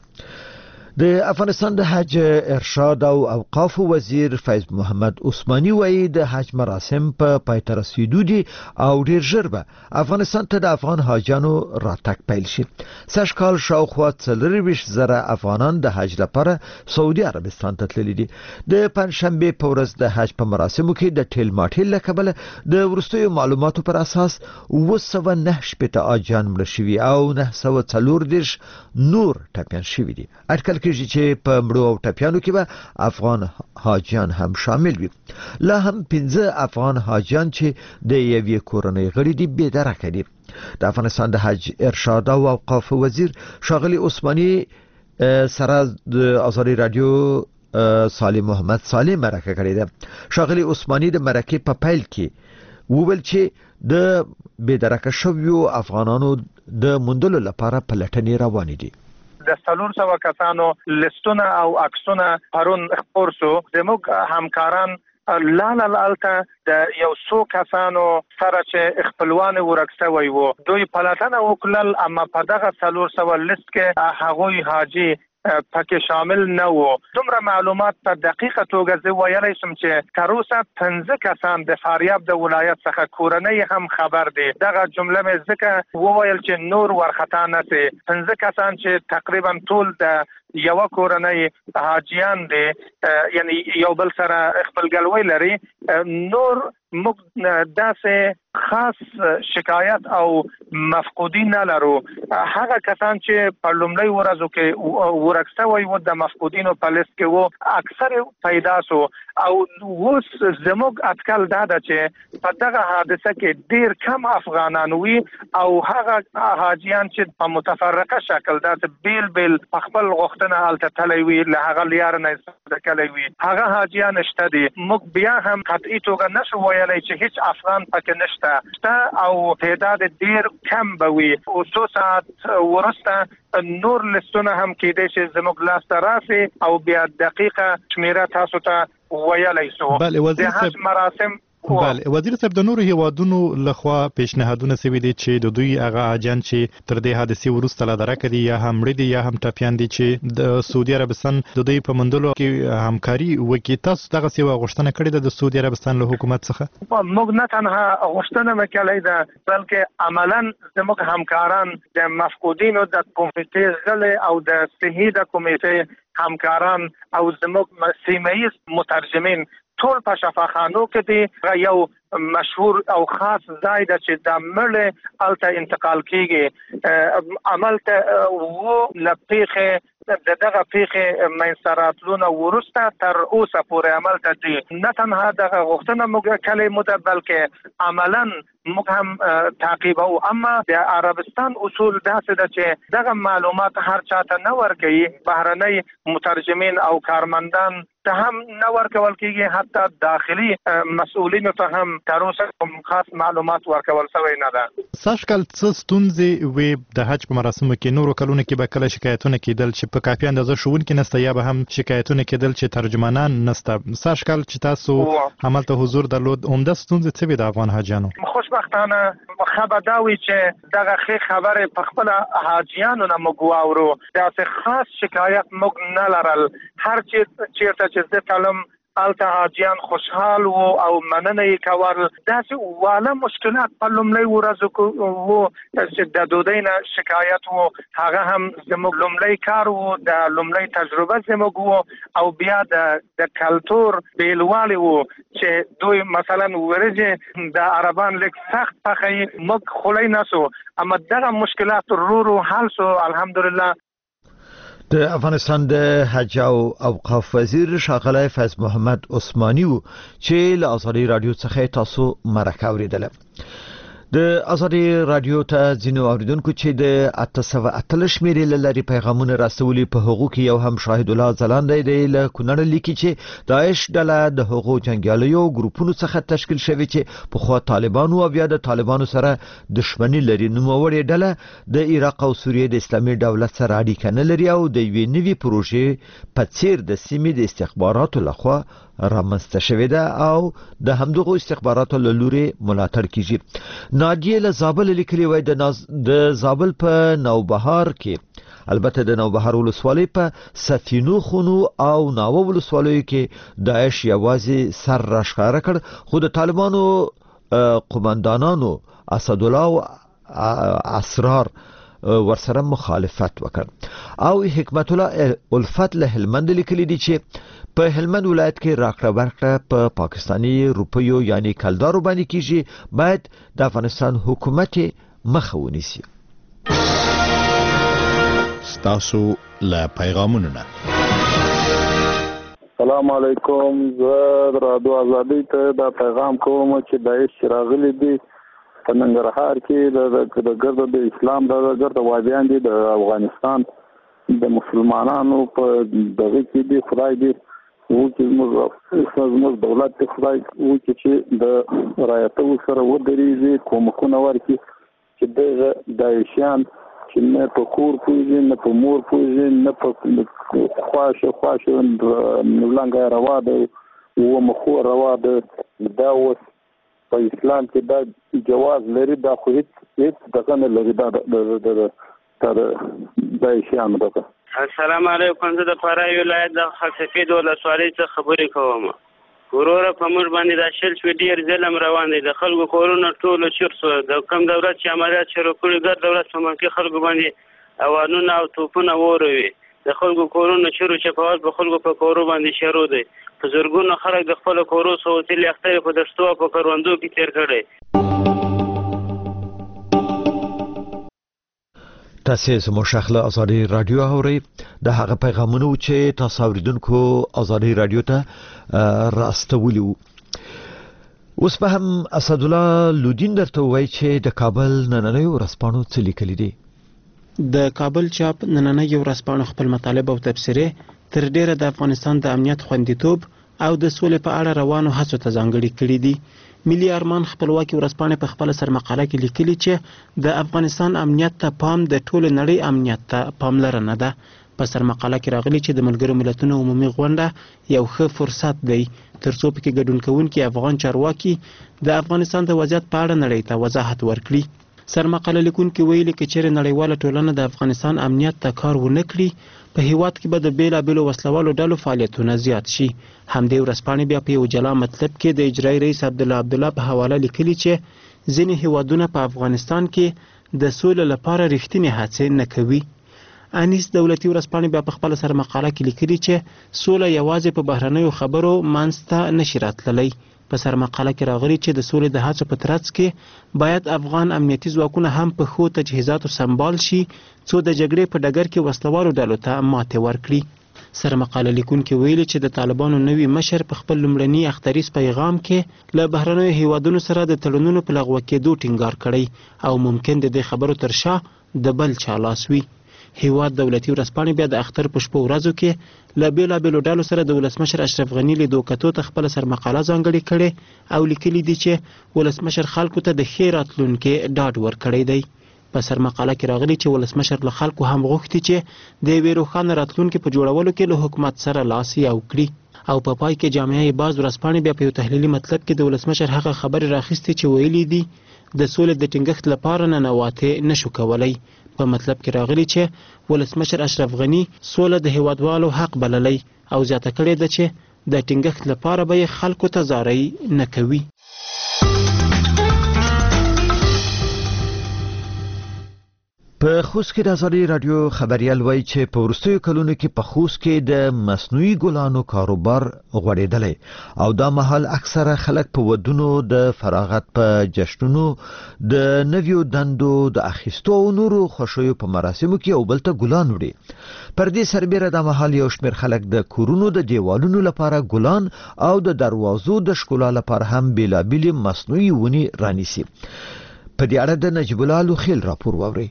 د افغانستان د حج ارشاد او اوقاف وزیر فیض محمد عثماني وایي د حج مراسم په پای ته رسیدو دي او ډیر ژر به افغانستان ته د افغان حاجانو راتګ پیل شي سږ کال شاوخوا څلورویشت زره افغانان د حج لپاره سعودي عربستان ته تللي دي د پنځشنبه په ورځ د حج په مراسمو کې د ټیل ماټیل له کبله د وروستیو معلوماتو پر اساس اوه سوه نهه شپېته حاجان مړه شوي او نهه سوه څلور دېرش نور ټپیان شوي دي اټکل کېږي چې په مړو او ټپیانو کې به افغان حاجان هم شامل وي لا هم پنځه افغان حاجان چې د یوې کورنۍ غړي دي بې درکه دي د افغانستان د حج ارشاد او اوقاف وزیر ښاغلي عثماني سره د ازادي رادیو صالح محمد صالح مرکه کړې ده ښاغلي عثماني د مرکې په پیل کې وویل چې د بې درکه شویو افغانانو د موندلو لپاره پلټنې روانې دي د څلور سوه کسانو لیستونه او عکسونه پرون خپور شو زموږ همکاران لاله لالته د یو څو کسانو سره چې خپلوان ورک شوی وو دوی پلټنه وکړل اما په دغه څلور سوه لیست کې هغوی حاجی پکې شامل نه وو دومره معلومات په دقیقه توګه زه ویلی شم چې تر اوسه پنځه کسان د فاریاب د ولایت څخه کورنۍ هم خبر دي دغه جمله مې ځکه وویل چې نور ورخطا نه سي پنځه کسان چې تقریبا ټول د یو کورنۍ حاجیان دي یعنی یو بل سره خپلګلوي لري نور موږ داسې خاص شکایت او مفقودین نه لرو هغه کسان چې په لومړی ورځو کې ورک شوي وو د مفقودینو په لیست کې وو اکثر پیدا شو او اوس زموږ اټکل دا ده چې په دغه حادثه کې ډیر کم افغانان وي او هغه حاجیان چې په متفرقه شکل داسې بیل بیل په خپل غوښتنه وختونه الته تلوي وي له هغه لیار نه استفاده کوي وي هغه حاجیان شته دي موږ بیا هم قطعي توګه نشو ویلای چې هیڅ افغان پکې نشته او تعداد ډیر کم به وي او څو ساعت ورسته نور لستونه هم کېدای شي زموږ لاس ته راسي او بیا دقیقه شمیره تاسو ته ویلای سو بله وزیر صاحب مراسم بله وزیر صاحب د نورو هیوادونو لخوا پیشنهادونه سوي دي چې د دوی هغه اجان چې تر دې حادثې وروسته لا درک دي یا هم لري یا هم ټاپیان دي چې د سعودي عربستان د دوی په مندلو کې همکاري وکړي تاسو دغه سی غوښتنه کړې ده د سعودي عربستان له حکومت څخه موږ نه تنها غوښتنه وکړې ده بلکې عملاً زموږ همکاران د مفقودینو د کمیټې غړي او د صحي د کمیټې همکاران او زموږ سیمه‌ایز مترجمین ټول په شفاخانو کې دي یو مشهور او خاص ځای د چې د مړ الته انتقال کیږي عمل ته وو لپیخه د دغه پیخه منصراتلونه ورسته تر اوسه پورې عمل ته دي نه تنها دغه غوښتنه موږ کلی مده بلکې عملاً موږ هم تعقیب او اما د عربستان اصول داسې ده چې دغه معلومات هر چاته نه ورکوي بهرنۍ مترجمین او کارمندان ته هم نه ورکول کیږي حتی داخلي مسؤلینو ته هم تر اوسه کوم خاص معلومات ورکول شوی نه ده ساشکل څه ستونزې وي د حج په مراسمو کې نورو کلونو کې به کله شکایتونه کېدل چې په کافي اندازه ښوونکي نشته یا به هم شکایتونه کېدل چې ترجمانان نشته ساشکل چې تاسو همالته حضور درلود عمده ستونزې څه وي د افغان حاجیانو خوشبختانه خبر دا وی چې دغه ښه خبره په خپل حاجیانو نه موږ واورو داسې خاص شکایت موږ نه لرل هر چیرته چې زه کلم الته حاجیان خوشحال وو او مننه یې کول داسې واله مشکلات په لومړۍ ورځو وو چې د دوی نه شکایت وو هغه هم زموږ لومړی کار وو د لومړی تجربه زموږ وو او بیا د د کلتور بیلوالی وو چې دوی مثلا ورجه د عربان لیک سخت پخې موږ خولای نسو اما دغه مشکلات رو رو حل سو الحمدلله د افغانستان د حج او اوقاف وزیر ښاغلی فیض محمد عثماني و چې له ازادي رادیو څخه تاسو مرکه اوریدله د ازادي رادیو ته ځینو اوریدونکو چې د اته سوه اتلس شمیرې لري پیغامونه رسولي په حقوق یو هم شاهد الله ځلاندی دی له کونړ لیکي چې داعش ډله د حقوق جنگیالیو ګروپونو څخه تشکیل شوی چې په خوا طالبانو او بیا د طالبانو سره دښمنی لري نوموړې ډله د عراق او سوریې د اسلامي دولت سره اړیکه نه لري او د یوې نوې پروژې په څیر د سیمې د استخباراتو لخوا رامنځته شوې ده او د همدغو استخباراتو له لوري ملاتړ کیږي نادیه له زابل لیکلي وای د ناز... د زابل په نوبهار کې البته د نوبهار ولسوالۍ په سفینو خونو او ناوه ولسوالیو کې داعش یوازې سر راښکاره کړ خو د طالبانو قومندانانو اسد الله اسرار ورسره مخالفت وکړ او حکمت الله الفت له هلمند لیکلي دي چې په هلمند ولایت کې راکړه ورکړه په پا پاکستاني روپیو یعنی کلدارو باندې کیږي باید د افغانستان حکومت مخه ونیسي ستاسو له پیغامونو نه السلام علیکم زه رادیو ازادي ته دا پیغام کوم چې داعش راغلي دي په ننګرهار کې د ګرد د اسلام د ګرد وادیان دي د افغانستان د مسلمانانو په دغه کې دي خدای دې و چې موږ موږ دولت ته خدای و چې د رایتو سره ودرېږي کومکونه ورکړي چې د داعشیان چې نه په کور پوهېږي نه په مور پوهېږي نه په خواشه خواشه نولنګه روا ده اوومه خور روا ده دا اوس په اسلام کې دا جواز لري دا خو هیڅ هیڅ دغه نه لري دا د داعشیانو دغه السلام علیکم زه د فراه ولایت د خلصفید ولسوالۍ څخه خبرې کوم وروره په موږ باندې دا شل شوي ډېر ظلم روان دی د خلکو کورونه ټولو چور سو د کم دولت چې عملیات شروع کړي ګر دولت په منکي خلکو باندې اوانونه او توپونه وروي د خلکو کورونه چورو چپاول په خلکو په کورو باندې شروع دی په زرګونو خلک د خپل کورو سوتلي اختر په دشتو په کروندو کې تیر کړي تاسو زموږ شخله ازادي رادیو اوري د هغه پیغامونه چې تاسو اوریدونکو ازادي رادیو ته راستولي اوس په هم اسد الله لودین درته وایي چې د کابل نننۍ ورځپاڼو څه لیکلي دي د کابل چاپ نننۍ ورځپاڼه خپل مطالب او تبصرې تر ډیره د افغانستان د امنیت خوندیتوب او د سولې په اړه روانو هڅو ته ځانګړي کړي دي. ملي ارمان خپلواکي ورځپاڼې په خپل سرمقاله کې لیکلي چې د افغانستان امنیت ته پام د ټول نړۍ امنیت ته پاملرنه ده. په سرمقاله کې راغلي چې د ملګرو ملتونو عمومي غونډه یو ښه فرصت دی ترڅو پکې ګډون کوونکي افغان چارواکي د افغانستان د وضعیت په اړه نړۍ ته وضاحت ورکړي. سرمقاله لیکونکي ویلي چې چیرې نړیواله ټولنه د افغانستان امنیت ته کار ونه کړي په هیواد کې به د بیلابیلو وسلوالو ډلو فعالیتونه زیات شي. همدې ورځپاڼې بیا په یو جلا مطلب کې د اجرایي رئیس عبدالله عبدالله په حواله لیکلي چې ځینې هیوادونه په افغانستان کې د سولې لپاره رښتینې هڅې نه کوي. انیس دولتي ورځپاڼې بیا په خپل سرمقاله کې لیکلي چې سوله یوازې په بهرنیو خبرو منځته نشي راتللی. په سرمقاله کې راغلي چې د سولې د هڅو په ترڅ کې باید افغان امنیتي ځواکونه هم په ښو تجهیزاتو سمبال شي څو د جګړې په ډګر کې وسلوالو ډلو ته ماتې ورکړي. سرمقاله لیکونکي ویلي چې د طالبانو نوي مشر په خپل لومړني اختریز پیغام کې له بهرنیو هیوادونو سره د تړونونو په لغوه کېدو ټینګار کړی او ممکن د دې خبرو تر شا د بل چا لاس وي. هیواد دولتي ورځپاڼې بیا د اختر په شپو ورځو کې له بیلابیلو ډلو سره د ولسمشر اشرف غني لیدو کتو ته خپله سرمقاله ځانګړې کړې او لیکلي دي چې ولسمشر خلکو ته د ښې راتلونکي ډاډ ورکړی دی. په سرمقاله کې راغلي چې ولسمشر له خلکو هم غوښتي چې د یوې روښانه راتلونکي په جوړولو کې له حکومت سره لاس یو کړي. او په پای کې جامعه باز ورځپاڼې بیا په یو تحلیلي مطلب کې د ولسمشر هغه خبرې راخیستې چې ویلي دي د سولې د ټینګښت لپاره ننواتې نشو کولی. په مطلب کې راغلي چې ولسمشر اشرف غني سوله د هیوادوالو حق بللی او زیاته کړې ده چې د ټینګښت لپاره به یې خلکو ته زارۍ نه کوي. په خوست کې د ازادي رادیو خبريال وایي چې په وروستیو کلونو کې په خوست کې د مصنوعي ګلانو کاروبار غوړېدلی او دا مهال اکثره خلک په ودونو د فراغت په جشنونو د نویو دندو د اخیستو او نورو خوښیو په مراسمو کې یو بل ته ګلان وړي. پر دې سربیره د مهال یو شمېر خلک د کورونو د دیوالونو لپاره ګلان او د دروازو د ښکلا لپاره هم بیلابیلې مصنوعي ونې رانیسي. په دې اړه د نجیب الله لوخیل راپور واورئ.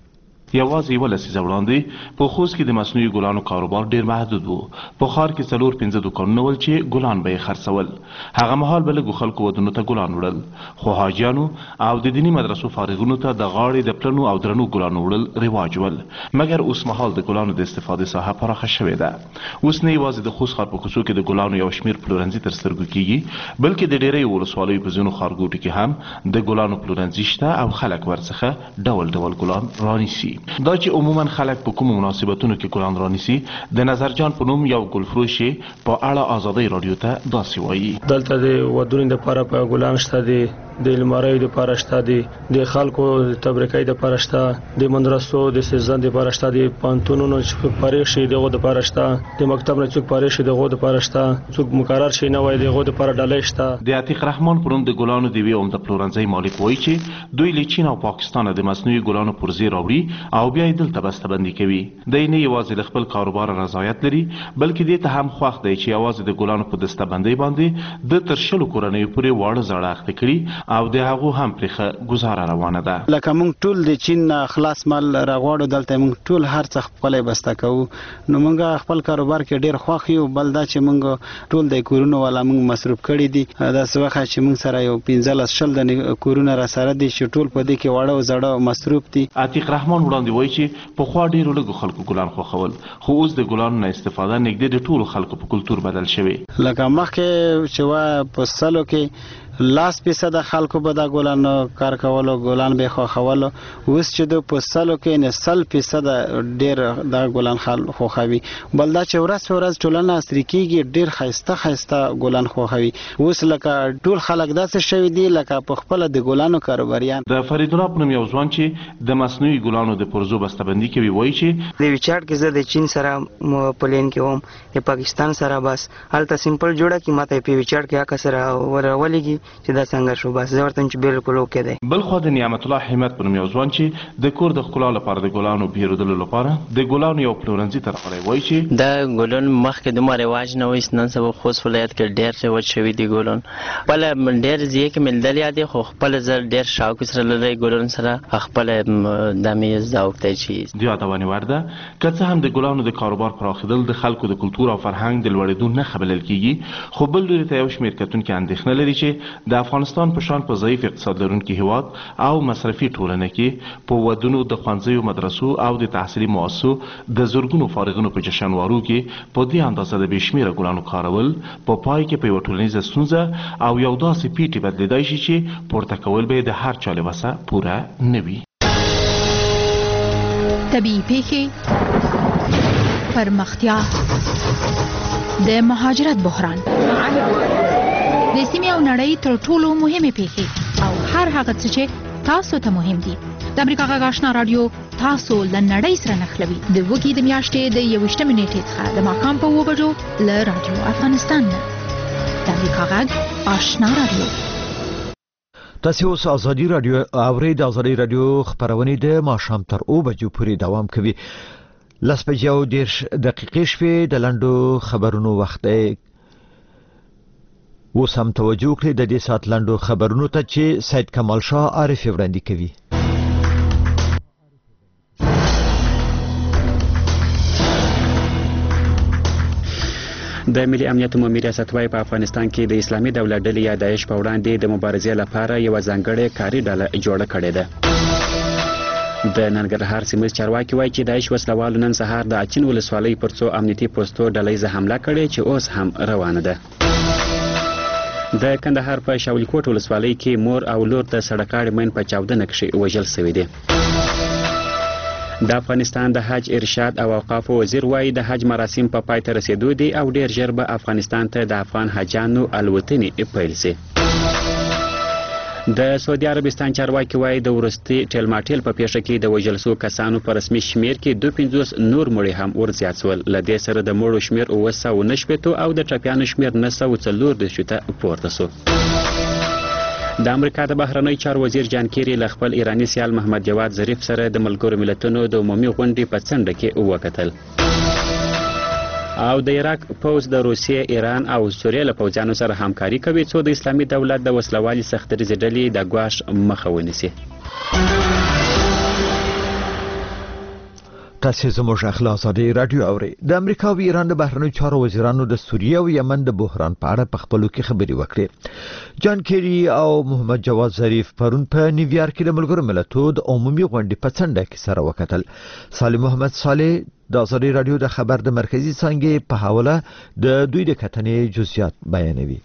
یوازې یوه لسیزه وړاندې په خوست کې د مصنوعي ګلانو کاروبار ډیر محدود و. په ښار کې څلور پنځه دوکانونه ول چې ګلان به یې خرڅول. هغه مهال به لږو خلکو ودونو ته ګلان وړل، خو حاجیانو او د دیني مدرسو فارغونو ته د غاړې د پلنو او درنو ګلانو وړل رواج ول. مګر اوس مهال د ګلانو د استفادې ساحه پراخه شوې ده. اوس نه یوازې د خوست ښار په کوڅو کې د ګلانو یو شمېر پلورنځي تر سترګو کېږي، بلکې د ډېری ولسوالیو په ځینو ښارګوټو کې هم د ګلانو پلورنځي شته او خلک ورڅخه ډول ډول ګلان رانیسي. دا چې عموما خلک په کومو مناسبتونو کې ګلان رانیسي، د نظرجان په نوم یو ګلفروش په اړه ازادۍ رادیو ته داسې وایي. دلته د ودونو لپاره په ګلان شته دي، د لمریو لپاره شته دي، د خلکو تبریکۍ لپاره شته، د مدرسو د سیزن لپاره شته دي، پانتونونو چې فارغ شي دغه لپاره شته، د مکتب نه څوک فارغ شي دغه لپاره شته، څوک مقرر شي نه وای دغه لپاره ډالۍ شته. د عتیق رحمان په نوم د ګلانو د وی عمده پلورنځي مالک وایي چې دوی له چین او پاکستان د مصنوعي ګلانو پرزې راوړي او بیا یې دلته بسته‌بندي کوي. دی نه یوازې د خپل کاروبار رضایت لري، بلکې دې ته هم خوښ دی چې یوازې د ګلانو په دسته‌بندۍ باندې د تر شلو کورنیو پورې واړه زاړه اخته کړي او د هغو هم پرېښه ګزاره روانه ده. لکه موږ ټول د چین خلاص مال راغواړو، دلته موږ ټول هر څه خپل بسته کوو، نو موږ خپل کاروبار کې ډیر خوښ یو. بل دا چې موږ ټول د کورونو والا موږ مصروف کړي دي، دا څه وخت چې موږ سره یو پنځلس شل د کورونه را سره دي چې ټول په دې کې واړه او زړه مصروف دي. عتیق رحمان وړاندې وایي چې په خوا ډیرو لږو خلکو ګلان خوښول، خو اوس د ګلانو نه استفاده نږدې د ټولو خلکو په کلتور بدل شوی. لکه مخکې چې وا په سلو کې لاس فیصد خلکو به دا ګلان کار کولو، ګلان به خوښولو، اوس چې د په سلو کې نه سل فیصد ډیر دا ګلان خوښوي. بل دا چې ورځ په ورځ ټولنه عصري کېږي، ډیر ښایسته ښایسته ګلان خوښوي. اوس لکه ټول خلک داسې شوي دي لکه په خپله د ګلانو کاروباریان. د فریدالله په نوم یو ځوان چې د مصنوعي ګلانو د پرزو بسته‌بندي کوي وایي چې د ویچارډ کې زه د چین سره پلین کې وم، د پاکستان سره بس هلته سمپل جوړه کې ماته په ویچارډ کې هغه سره ورولېږي چې دا څنګه شو. بس زه ورته چې بالکل اوکې دی. بل خو د نعمت الله همت په نوم یو ځوان چې د کور د ښکلا لپاره د ګلانو پیرودلو لپاره د ګلانو یو پلورنځي ته راغلی وایي چې دا ګلان مخکې دومره رواج نه وي. نن سبا خوست ولایت کې ډېر رواج شوي دي ګلان. خپله ډېر ځای کې مېندلي دي خو خپله زه ډېر شوق سره لري ګلان سره خپله دا مې ذوق دی چې د یادونې وړ ده که څه هم د ګلانو د کاروبار پراخېدل د خلکو د کلتور او فرهنګ د لوړېدو نښه بلل کېږي، خو بل لوري ته یو شمېر کتونکي اندېښنه لري چې د افغانستان په شان په ضعیف اقتصاد لرونکي هېواد او مصرفي ټولنه کې په ودونو د ښوونځیو مدرسو او د تحصیلي مؤسسو د زرګونو فارغینو په جشنوارو کې په دې اندازه د بې شمېره ګلانو کارول په پا پای کې په یوه ټولنیزه ستونزه او یو داسې پیټې بدلېدای شي چې پورته کول به د هر چا له وسه پوره نه وي. طبیعي پیښې، پرمختیا، د مهاجرت بحران، د سیمې او نړۍ تر ټولو مهمې پیښې او هر هغه څه چې تاسو ته مهم دي. د امریکا غږ آشنا رادیو تاسو له نړۍ سره نښلوي. د وګي د میاشتې د یویشتمې نیټې څخه د ماښام په اوه بجو له رادیو افغانستان نه. د امریکا غږ آشنا رادیو. تاسو اوس ازادي رادیو اورئ. د ازادي رادیو خبرونه د ماښام تر اوه بجو پورې دوام کوي. لس بجې او دېرش دقیقې شوې د لنډو خبرونو وخت دی. اوس هم توجه وکړئ د دې ساعت لنډو خبرونو ته چې سید کمال شاه عارف وړاندې کوي. د ملي امنیت عمومي ریاست وايي په افغانستان کې د اسلامي دولت ډلې یا داعش په وړاندې د مبارزې لپاره یو ځانګړې کاري ډله جوړه کړې ده. د ننګرهار سیمه چارواکي وايي چې داعش وسلوالو نن سهار د اچین ولسوالۍ پر څو امنیتي پوسټو ډلهیزه حمله کړې چې اوس هم روانه ده. د کندهار په شاولیکوټ ولسوالۍ کې مور او لور د سړکاړې مین په چاودنه کې وژل شوي دي. د افغانستان د حج ارشاد او اوقافو وزیر وايي د حج مراسم په پای ته رسیدو دي او ډیر ژر به افغانستان ته د افغان حجانو الوتنې پیل شي. د سعودي عربستان چارواکي وايي د ورستي ټیلماټیل په پیښه کې د وژل شوو کسانو په رسمي شمیر کې دوه پنځوس نور مړي هم ورزیات شول. له دې سره د مړو شمیر اوه سوه نهه شپېته او د ټپیانو شمیر نهه سوه څلور دېرش ته پورته شو. د امریکا د بهرنی چارو وزیر جان کیری له خپل ایراني سیال محمد جواد ظریف سره د ملګرو ملتونو د عمومي غونډې په څنډه کې وکتل. او د عراق پوځ د روسیې، ایران او سوریې له پوځیانو سره همکاري کوي څو د اسلامي دولت د وسلوالي سختدریزې ډلې د ګواښ مخه ونیسي. تاسو زموږ اخلاق ازادي رادیو اورئ. د امریکا او ایران د بهرنیو چارو وزیرانو د سوریه او یمن د بحران په اړه په خپلو کې خبرې وکړې. جان کیری او محمد جواد ظریف پرون په نیویارک کې د ملګرو ملتونو د عمومي غونډې په څنډه کې سره وکتل. صالح محمد صالح د ازادي رادیو د خبر د مرکزی څنګه په حواله د دوی د کتنې جزئیات بیانوي.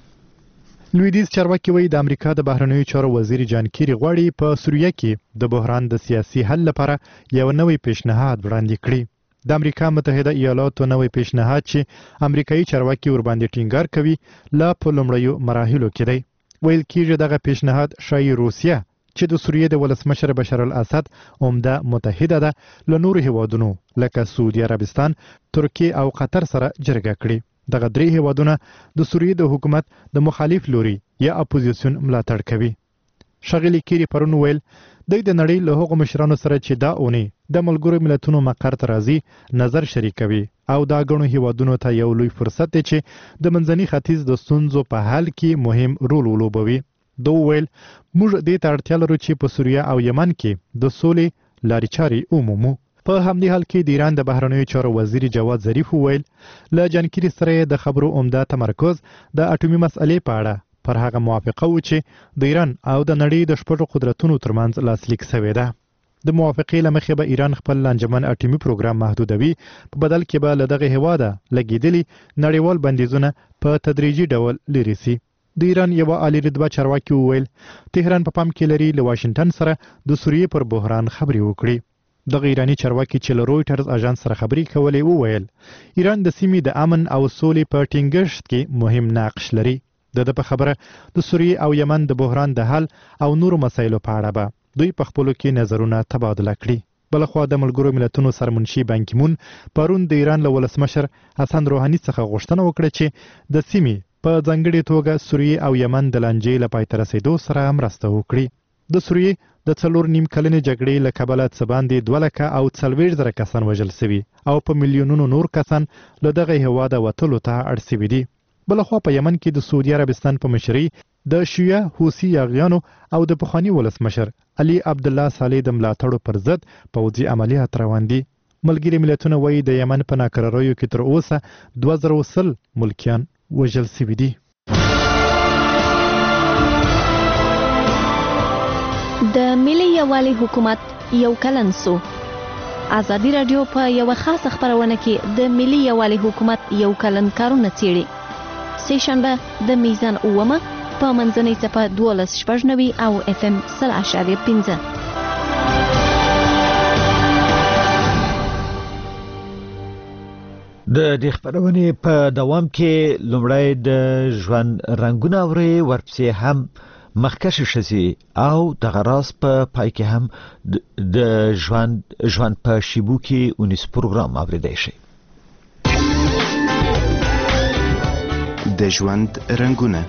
لویدیز چارواکي وایي د امریکا د بهرنیو چارو وزیر جان کیری غواړي په سوریه کې د بحران د سیاسي حل لپاره یو نوې پیشنهاد وړاندې کړي. د امریکا متحده ایالاتو نوې پیشنهاد چې امریکایي چارواکي ورباندې ټینګار کوي لا په لومړیو مراحلو کې دی. ویل کېږي دغه پیشنهاد ښایي روسیه چې د سوریې د ولسمشر بشار الاسد عمده متحده ده له نورو هیوادونو لکه سعودي عربستان، ترکیه او قطر سره جرګه کړي. دغه درې هیوادونه د سوریې د حکومت د مخالف لوري یا اپوزیسیون ملاتړ کوي. ښاغلي کیری پرون ویل دوی د نړۍ له هغو مشرانو سره چې دا اونۍ د ملګرو ملتونو مقر ته راځي نظر شریکوي او دا ګڼو هیوادونو ته یو لوی فرصت دی چې د منځني ختیځ د ستونزو په حل کې مهم رول ولوبوي. دوی ویل موږ دې ته اړتیا لرو چې په سوریه او یمن کې د سولې لارې چارې ومومو. په همدې حال کې د ایران د بهرنیو چارو وزیر جواد ظریف وویل له جانکیری سره د خبرو عمده تمرکز د اټومي مسئلې په اړه پر هغه موافقه و چې د ایران او د نړۍ د شپږو قدرتونو ترمنځ لاسلیک شوې ده. د موافقې له مخې به ایران خپل لانجمن اټومي پروګرام محدودوي، په بدل کې به له دغه هیواده لګېدلي نړیوال بندیزونه په تدریجي ډول لرې شي. د ایران یو عالی رتبه چارواکي وویل تهران په پام کې لري له واشنگټن سره د سوریې پر بحران خبرې وکړي. دغه ایرانی چارواکي چې له رویټرز اژانس سره خبرې کولې وویل ایران د سیمې د امن او سولې په ټینګښت کې مهم نقش لري. د ده په خبره د سوریې او یمن د بحران د حل او نورو مسایلو په اړه به دوی په خپلو کې نظرونه تبادله کړي. بلخوا د ملګرو ملتونو سرمنشي بانکیمون پرون د ایران له ولسمشر حسن روحاني څخه غوښتنه وکړه چې د سیمې په ځانګړې توګه سوریې او یمن د لانجې له پای ته رسېدو سره مرسته وکړي. د سوریې د څلور نیم کلنې جګړې له کبله څه باندې دوه لکه او څلوېښت زره کسان وژل سوي او په میلیونونو نور کسان له دغه هېواده وتلو ته اړ سوي دي. بلخوا په یمن کې د سعودي عربستان په مشرۍ د شیعه حوثي یاغیانو او د پخواني ولسمشر علي عبدالله صالح د ملاتړو پر ضد پوځي عملیات روان دي. ملګري ملتونه وایي د یمن په ناکراریو کې تر اوسه دوه زره سل ملکیان وژل سوي دي. د ملي یووالي حکومت یو کلن سو. ازادي راډیو په یو خاصه خبرونه کې د ملي یووالي حکومت یو کلن کارونه څیړي. سه شنبه د میزان اومه په منځنۍ څپه دولس شپږ نوي او اف ام سل اشاریه پنځه. د دې خبرونې په دوام کې لومړی د ژوند رنگونه اوري، ورپسې هم مخکش شزي او د غراس په پای کې هم د ژوند ژوند په شیبو کې اونیس پروګرام اوریدای شي. د ژوند رنگونه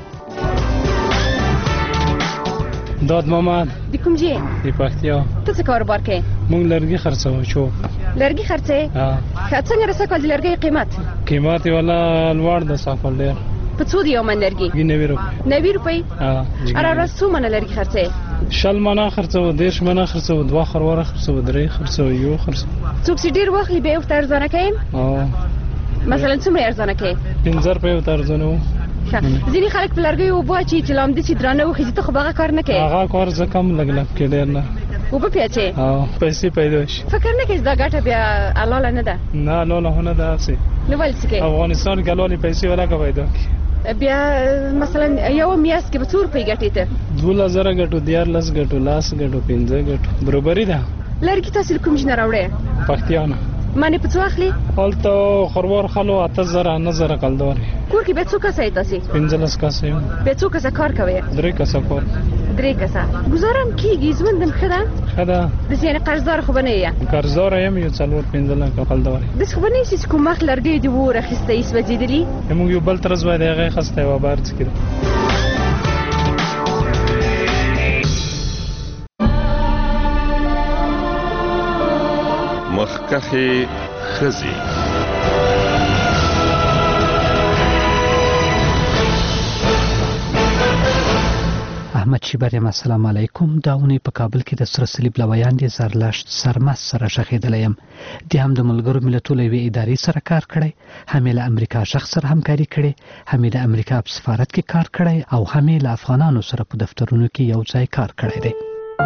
داد محمد د کوم ځای؟ د پکتیا. ته څه کاروبار کوې؟ مونږ لرګي خرڅوو. چوک لرګي خرڅې؟ ها. څنګه د سکول د لرګي قیمت؟ قیمت یې ولا لوړ د سکول ډېر. په څو دی یو من لرګي؟ نوي روپۍ. نوي روپۍ؟ ها. هره ورځ څو منه لرګي خرڅې؟ شل منه خرڅوو، دېرش منه خرڅوو، دوه خرواره خرڅوو، درې خرڅوو، یو خرڅوو. څوک چې ډېر واخلي بیا ورته ارزانه کوې؟ ها. مثلا څومره ارزانه کوې؟ پنځه روپۍ ورته ارزانه وو. ځینې خلک په لرګیو اوبه اچوي چې لامدې چې درانه وخېږي. ته خو به هغه کار نه کوې؟ هغه کار زه کم لږ لږ کې ډېر نه. اوبه پې اچوې؟ ها. پیسې پیدا شي. فکر نه کوې چې دا ګټه بیا حلاله نه ده؟ نه حلاله خو نه ده هسې. نو ولې څه کوې؟ افغانستان کې حلالې پیسې ولکه پیدا کړي. بیا مثلا یو میاشت کې به څو روپۍ ګټې ته؟ دولس زره ګټو، دیارلس ګټو، لاس ګټو، پنځه ګټو. برابري ده. لرګي تاسو کوم ځای نه راوړئ؟ پکتیا نه. معنی په څو اخلي؟ هلته خروار خلو اته زره نه زره کلدار. کور کې به څو کسه یې تاسې؟ پنځلس کسه یم. به څو کسه کار کوئ؟ درې کسه کار. درې کسه. ګزارم کیږي؟ ژوند هم ښه ده؟ ښه ده. داسې یعنې قرضدار خو به نه یې؟ قرضدار یم، یو څلور پنځه لکه کلدار. داسې خو به نه یې چې کوم وخت لرګی دې اور اخیستی سوځېدلي؟ موږ یو بل طرز باید هغه اخیستی وه بهر څه کې. مخکخې ښځې. احمد شیبر یم. السلام علیکم. دا اونۍ په کابل کې د سره صلیب لویان دي زرلښت سرمست سره ښخېدلی یم. د هم د ملګرو ملتونو یوې ادارې سره کار کړی، هم له امریکا شخص سره همکاري کړې، هم د امریکا په سفارت کې کار کړی او هم له افغانانو سره په دفترونو کې یو ځای کار کړی دی.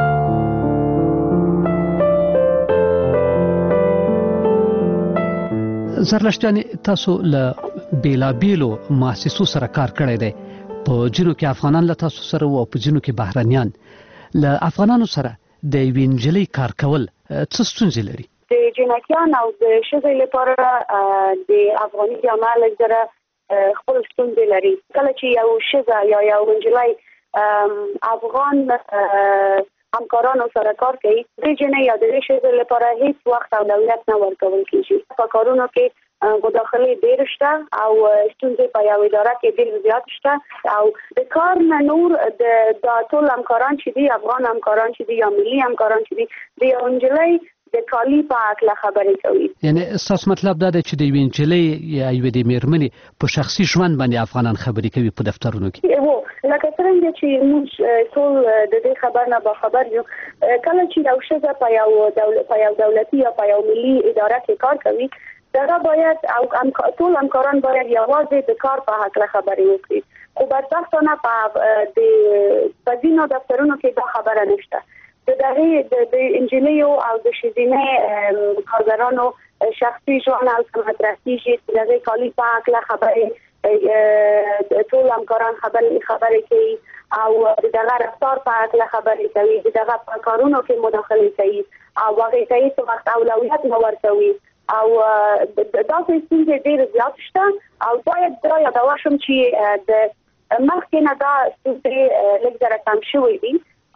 زرلښتیانې تاسو له بیلابیلو مؤسسو سره کار کړی دی. په جنو کې افغانان له تاسو سره او په جنو کې بهرنیان. له افغانانو سره د یوې نجلۍ کار کول څه ستونزې لري؟ د جنکیان او د ښځې لپاره د افغاني جامعه لږ ذره خپل ستونزې لري. کله چې یو ښځه یا یو نجلۍ افغان همکارانو سره کار کوي، د جنۍ یا د ښځې لپاره هیڅ وخت اولویت نه ورکول کېږي. په کارونو کې مداخله ډېر شته او ستونزې په یو اداره کې ډېر زیات شته او د کار نه نور د ټول همکاران چې دي، افغان همکاران چې دي یا ملي همکاران چې دي، د یو نجلۍ د کالي په اړه خبرې کوي. یعنی ستاسو مطلب دا دی چې د یوې نجلۍ یا یوې د مېرمنې په شخصي ژوند باندې افغانان خبرې کوي په دفترونو کې؟ هو لکه څنګه چې موږ ټول د دې خبر نه باخبر یو. کله چې یو ښځه په یو دولت په یو دولتي یا په یو ملي اداره کې کار کوي، دا باید او ټول همکاران باید یوازې د کار په حق خبرې وکړي. خو بدبختانه په د ځینو دفترونو کې دا خبره نشته. د دغه د انجینیرو او د ښځینه کارګرانو شخصي ژوند او مطرح کیږي. دغه کالي په حق خبرې ټول همکاران خبرې خبرې کوي او دغه رفتار په حق خبرې کوي. دغه په کارونو کې مداخله کوي او هغه ته هیڅ وخت اولویت نه ورکوي او دا څنګه ډېر زیات شته او باید دا یادوم چې د مخکې نه دا ستونزې لږ ذره کم شوې دي.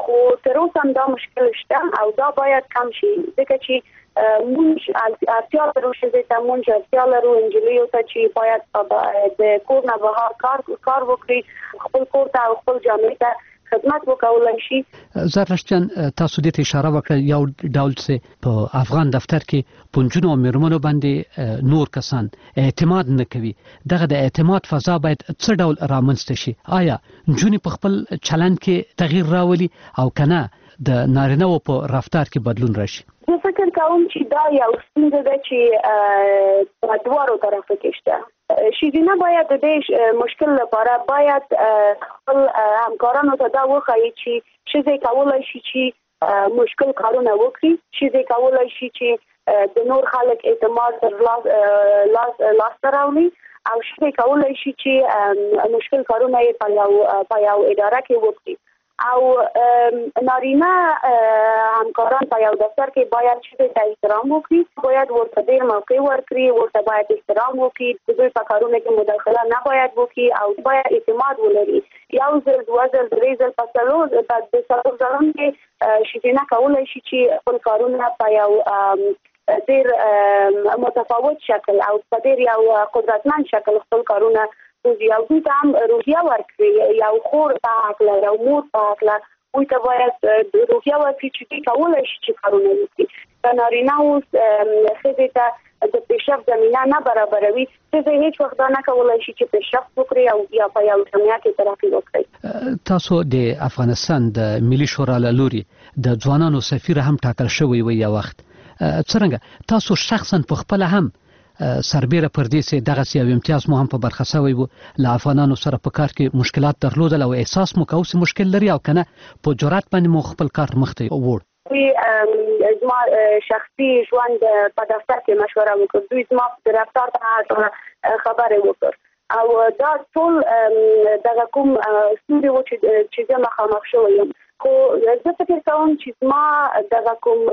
خو تر اوسه هم دا مشکل شته او دا باید کم شي ځکه چې مونږ اړتیا لرو چې ته مونږ اړتیا لرو انجلیو ته چې باید د کور نه بهر کار کار وکړي خپل کور ته او خپل جامې ته خدمت وکولای شي. زرلشتجان تاسو دې اشاره وکړه یو ډول څه په افغان دفتر کې پنځونو میرمنو باندې نور کسان اعتماد نه کوي دغه د اعتماد فضا باید څه ډول رامنځته شي آیا جونی په خپل چلند کې تغییر راولي او کنه د نارینه په رفتار کې بدلون راشي؟ زه فکر کوم چې دا یو ستونزه ده چې په دواړو طرفو کې شته. شیرینه باید د دې مشکل لپاره باید خپل همکارانو ته دا وښایي چې ښځې کولای شي چې مشکل کارونه وکړي ښځې کولای شي چې د نور خلک اعتماد تر لاس لاسته راوړي او ښځې کولای شي چې مشکل کارونه یې په یو په یو اداره کې وکړي او نارینه همکاران په یو دفتر کې باید چې د احترام وکړي باید ورته ډېر موقع ورکړي ورته باید احترام وکړي د دوی په کارونو کې مداخله نه باید وکړي او باید اعتماد ولري یو ځل دوه ځل درې ځل په څلور د څلور ځلونو کې شیرینه کولای شي چې خپل کارونه په یو ډېر متفاوت شکل او په ډېر یو قدرتمن شکل خپل کارونه یو دوی ته هم روحیه ورکړي یو خور په حقله یو مور په حقله دوی ته باید روحیه ورکړي چې دوی کولی شي چې کارونه وکړي که نارینه اوس ښځې ته د پیشرفت زمینه نه برابروي ښځې هیڅ وخت دا نه کولی شي چې پیشرفت وکړي او یا په یو جامعه کې ترقي وکړي. تاسو د افغانستان د ملي شورا له لوري د ځوانانو سفیر هم ټاکل شوی و یو وخت څرنګه تاسو شخصا په خپل هم سربېره پر دې چې دغه یو امتیاز مو هم په برخه شوی و له افغانانو سره په کار کې مشکلات درلودل او احساس مو کوم مشکل لري او کنه په جرأت باندې مو خپل کار مخته وړ زما شخصي ژوند په دفتر کې مشوره وکړه دوی زما د رفتار ته خبرې وکړ او دا ټول دغه کوم ستونزې و چې زه مخامخ شوی یم خو زه فکر کوم چې زما دغه کوم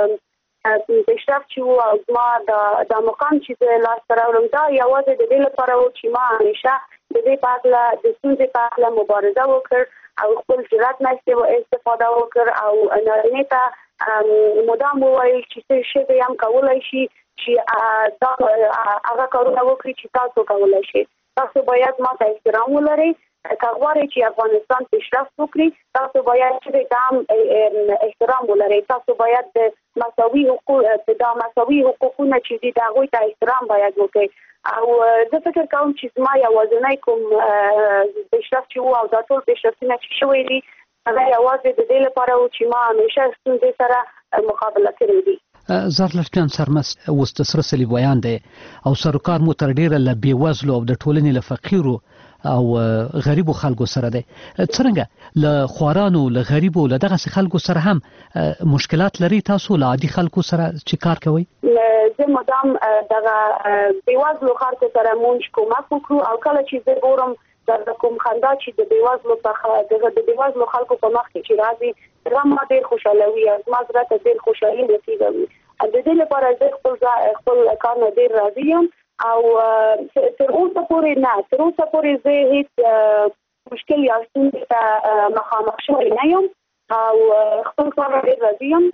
پیشرفت چې او زما د مقام چې د لاسته راوړم دا یوازې د دې لپاره و چې ما همیشه د دې په اړه د ستونزې په اړه مبارزه وکړ او خپل جرأت نه استفاده وکړ او نارینه ته مدام وویل چې څه شی هم کولای شي چې دا هغه کارونه وکړي چې تاسو کولای شئ تاسو باید ما ته احترام ولرئ که غواړئ چې افغانستان پیشرفت وکړي تاسو باید چې د احترام ولرئ تاسو باید د مساوي حقوق د مساوي حقوقونه چې دي د هغوی ته احترام باید وکړي او زه فکر کوم چې زما یوازینی کوم پیشرفت چې و او دا ټول پیشرفتونه چې شوي دي هغه یوازې د دې لپاره و چې ما همیشه ستونزې سره مقابله کړې دي. زرلشتجان سرمست اوس د سره صلیب ویان دی او سروکار مو تر ډیره له بېوزلو او د ټولنې له فقیرو او غریبو خلکو سره دی څرنګه له خوارانو له غریبو له دغه خلکو سره هم مشکلات لري تاسو له عادي خلکو سره چې کار کوئ؟ زه مدام دغه بېوزلو خلکو سره مونږ کومک وکړو او کله چې زه ګورم د کوم خندا چې د بېوزلو څخه دغه د بېوزلو خلکو په مخ کې چې راځي هغه ما ډېر خوشحالوي او زما زړه ته ډېر خوشحالي نصیبوي د دې لپاره زه خپل خپل کار نه ډېر راضي یم او تر اوسه پورې نه تر اوسه پورې زه هیڅ مشکل یا ستونزې ته مخامخ شوی نه یم او خپل کار ډېر راضي یم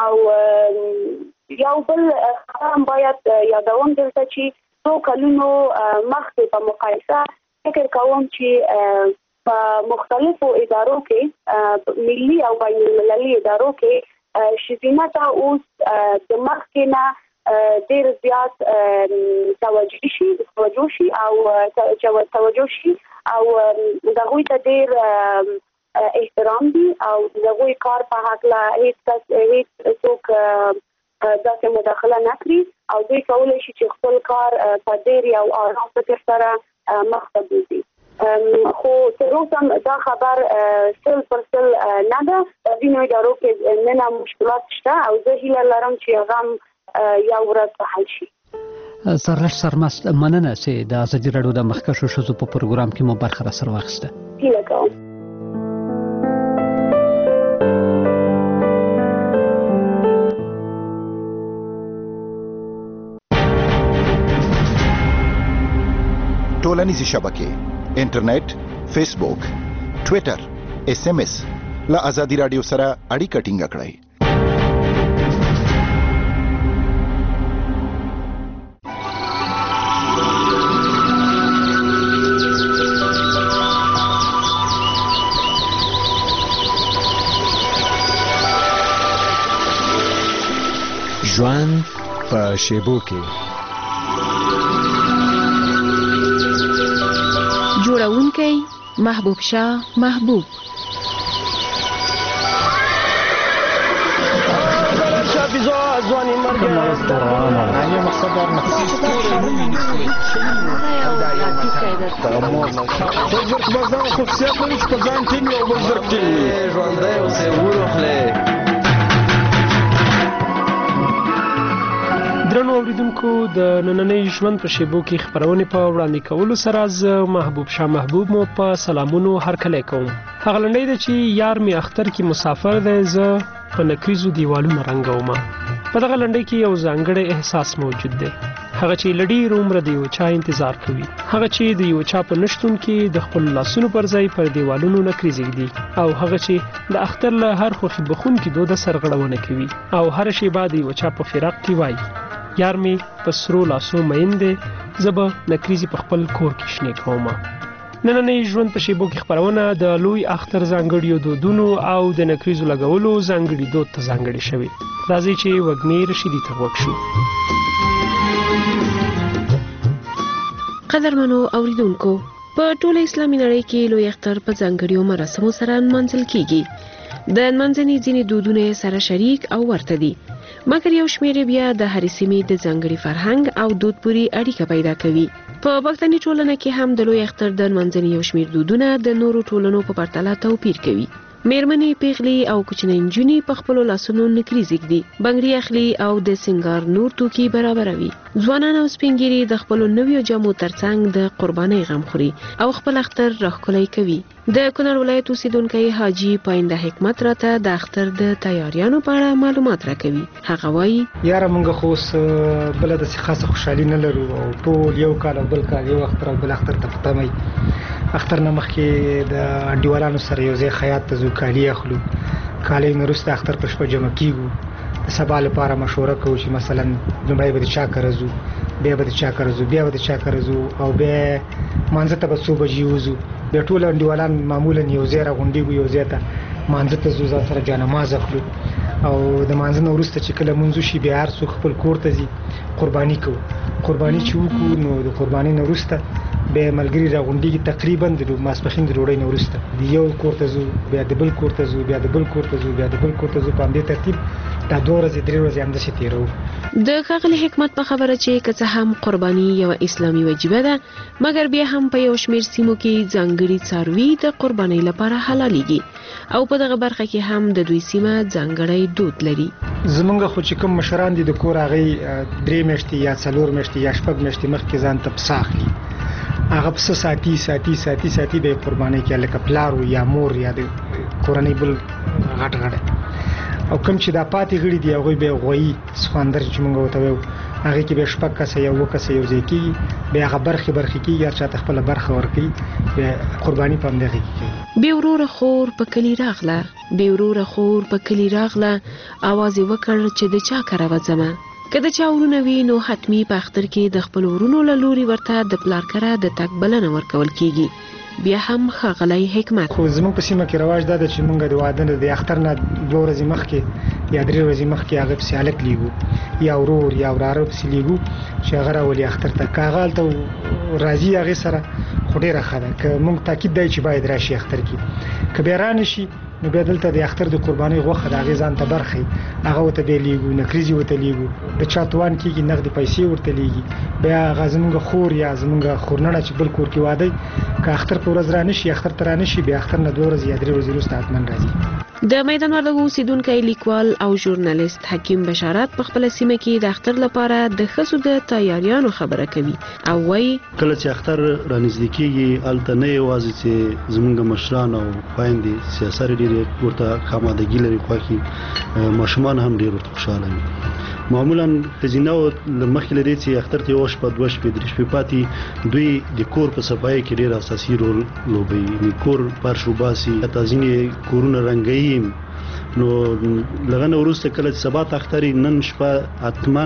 او یو بل خبره هم باید یادوم دلته چې څو کلونو مخکې په مقایسه فکر کوم چې په مختلفو ادارو کې ملي او بین المللي ادارو کې ښځینه ته اوس د مخکې نه ډېر زیات توجه شي توجه شي او توجه شي او د هغوی ته ډېر احترام دي او د هغوی کار په هکله هیڅ کس هیڅ څوک داسې مداخله نه کړي او دوی کولی شي چې خپل کار په ډېر یو آرام فکر سره مخته بوځي خو تر اوسه دا خبر سل پر سل نه ده په ځینو ادارو کې نه مشکلات شته او زه هیله لرم چې هغه یو ورځ به حل شي. زرلش سرمست مننه چې د ازادي راډیو د مخکښو ښځو په پروګرام کې مو برخه راسره واخیسته. هیله کوم. ټولنیزې شبکې انټرنیټ، فیسبوک، ټویټر، ایس ایم ایس له ازادي رادیو سره اړیکه ټینګه کړئ. ژوند په شیبو کې جوړونکی محبوب شاه محبوب ځواني مرګ نه مقصد در نه زرق بازار خصوصیات لري چې په ځان ټیم یو بل زرق ټیم ژوندی اوسې وروخلې. درنو اوریدونکو د نننۍ ژوند په شیبو کې خبرونه په وړاندې کولو سره ز محبوب شاه محبوب مو په سلامونو هرکلی کوم. هغه لنډۍ ده چې یار می اختر کې مسافر دی زه په نکریزو دیوالونو رنګوم. په دغه لنډۍ کې یو ځانګړی احساس موجود دی، هغه چې لډیر عمر دی یو چا انتظار کوي، هغه چې د یو چا په نشتون کې د خپل لاسونو پر ځای پر دیوالونو نکریزي دي، او هغه چې د اختر له هر خوښي بخون کې دوه سرغړونه کوي، او هر شی بعد یو چا په فراق کې وای یار می په سرو لاسو مین دی زبه نکریزي په خپل کور کې شنه کوم. نننۍ ژوند په شیبو کې خبرونه د لوی اختر ځانګړیو دودونو او د نکریزو لګولو ځانګړي دود ته ځانګړي شوی. راځي چې وګنی رشیدي ته وښو. قدرمنو اوریدونکو، په ټوله اسلامي نړۍ کې لوی اختر په ځانګړیو مراسمو سره نمانځل کیږي. د نمانځنې ځینې دودونه سره شریک او ورته دي، مګر یو شمېر بیا د هرې سیمې د ځانګړي فرهنګ او دود پورې اړیکه پیدا کوي. په پښتني ټولنه کې هم د لوی اختر د نمانځنې یو شمېر دودونه د نورو ټولنو په پرتله توپیر کوي. میرمنې پیغلې او کوچنۍ نجونې په خپلو لاسونو نکریزې ږدي، بنګړي اخلي او د سنگار نور توکي برابروي. ځوانان او سپین ږیري د خپلو نویو جامو ترڅنګ د قربانۍ غم خوري او خپل اختر راښکلی کوي. د کونړ ولایت اوسیدونکی حاجي پاینده حکمت راته د اختر د تیاریانو په اړه معلومات راکوي. هغه وایي یاره موږ خو اوس بله داسې خاصه خوشحالي نه لرو، او ټول یو کال او بل کال یو اختر او بل اختر ته ختموي. اختر نه مخکې د انډیوالانو سره یو ځای خیاط ته ځو، کالي اخلو، کالۍ نه وروسته اختر په شپه جمع کیږو، د سبا لپاره مشوره کوو چې مثلا لومړی به د چا کره ځو، بیا به د چا کره ځو، بیا به د چا کره ځو، او بیا مانځه ته به څو بجې وځو. بیا ټول انډیوالان معمولا یو ځای راغونډېږو، یو ځای ته مانځه ته ځو، ځان سره جانماز اخلو، او د مانځه نه وروسته چې کله مونځ وشي بیا هر څوک خپل کور ته ځي، قرباني کوو. قرباني چې وکړو نو د قربانۍ نه وروسته بیا ملګري راغونډېږي، تقریبا د ماسپښین د ډوډۍ نه وروسته د یو کور ته ځو، بیا د بل کور ته ځو، بیا د بل کور ته ځو، بیا د بل کور ته ځو. په همدې ترتیب دا دوه ورځې درې ورځې همداسې تېروو. د ښاغلي حکمت په خبره چې که څه هم قرباني یوه اسلامي وجیبه ده، مګر بیا هم په یو شمېر سیمو کې ځانګړي څاروي د قربانۍ لپاره حلالېږي، او په دغه برخه کې هم د دوی سیمه ځانګړی دود لري. زمونږ خو چې کوم مشران دي د کور هغوی درې میاشتې یا څلور میاشتې یا شپږ میاشتې مخکې ځان ته پسه اخلي، هغه پسه ساتي ساتي ساتي ساتي به یې قربانۍ کوي، لکه پلار یا مور یا د کورنۍ بل غټ غټ. او کوم چې دا پاتې غړي دي هغوی به یې غویي سخواندر چې موږ ورته وایو، هغې کې به یې شپږ کسه یا اووه کسه یو ځای کېږي، بیا هغه برخې برخې کېږي، هر چا ته خپله برخه ورکوي، بیا قرباني په همدغې کې کوي. بې وروره خور په کلي راغله، بې وروره خور په کلي راغله، اواز یې وکړ چې د چا کره وځمه. که د چا ورونه وي نو حتمي په اختر کې د خپلو ورونو له لوري ورته د پلار کره د تګ بلنه ورکول کېږي. بیا هم ښاغلی حکمت خو زموږ په سیمه کې رواج دا ده چې موږ د واده د اختر نه دوه ورځې مخکې یا درې ورځې مخکې هغه پسې هلک لیږو، یا ورور یا وراره پسې لیږو چې هغه راولي اختر ته. که هغه هلته راځي هغې سره خو ډېره ښه ده، که موږ تاکید دی چې باید راشي اختر کې. که بیا رانه شي نو بیا دلته د اختر د قربانۍ غوښه د هغې ځان ته برخې، هغه ورته بیا لیږو، نکریزې ورته لیږو، د چا توان کېږي نغدې پیسې ورته لیږي. بیا هغه زموږ خور یا زموږ خورنړه چې بل کور کې واده که اختر په ورځ رانه شي، اختر ته رانه شي، بیا اختر نه دوه ورځې یا درې ورځې وروسته حتما راځي. د میدان وردګو اوسیدونکی لیکوال او ژورنالیست حکیم بشارت په خپل سیمه کې د اختر لپاره د ښځو د تیاریانو خبره کوي او وایي کله چې اختر رانږدې کېږي هلته نه یوازې چې زموږ مشران او خویندې سیاسر ډېرې ورته خامادګي لري خوښي ماشومان هم ډېر ورته خوشحاله وي. معمولا ښځینه له مخکې له دې چې اختر ته یوه شپه دوه شپې درې شپې پاتې دوی د کور په صفایۍ کې ډېر اساسي رول لوبوي. کور فرش وباسي، حتی ځینې کورونه رنګوي. نو له هغه نه وروسته کله چې سبا ته اختر وي نن شپه حتما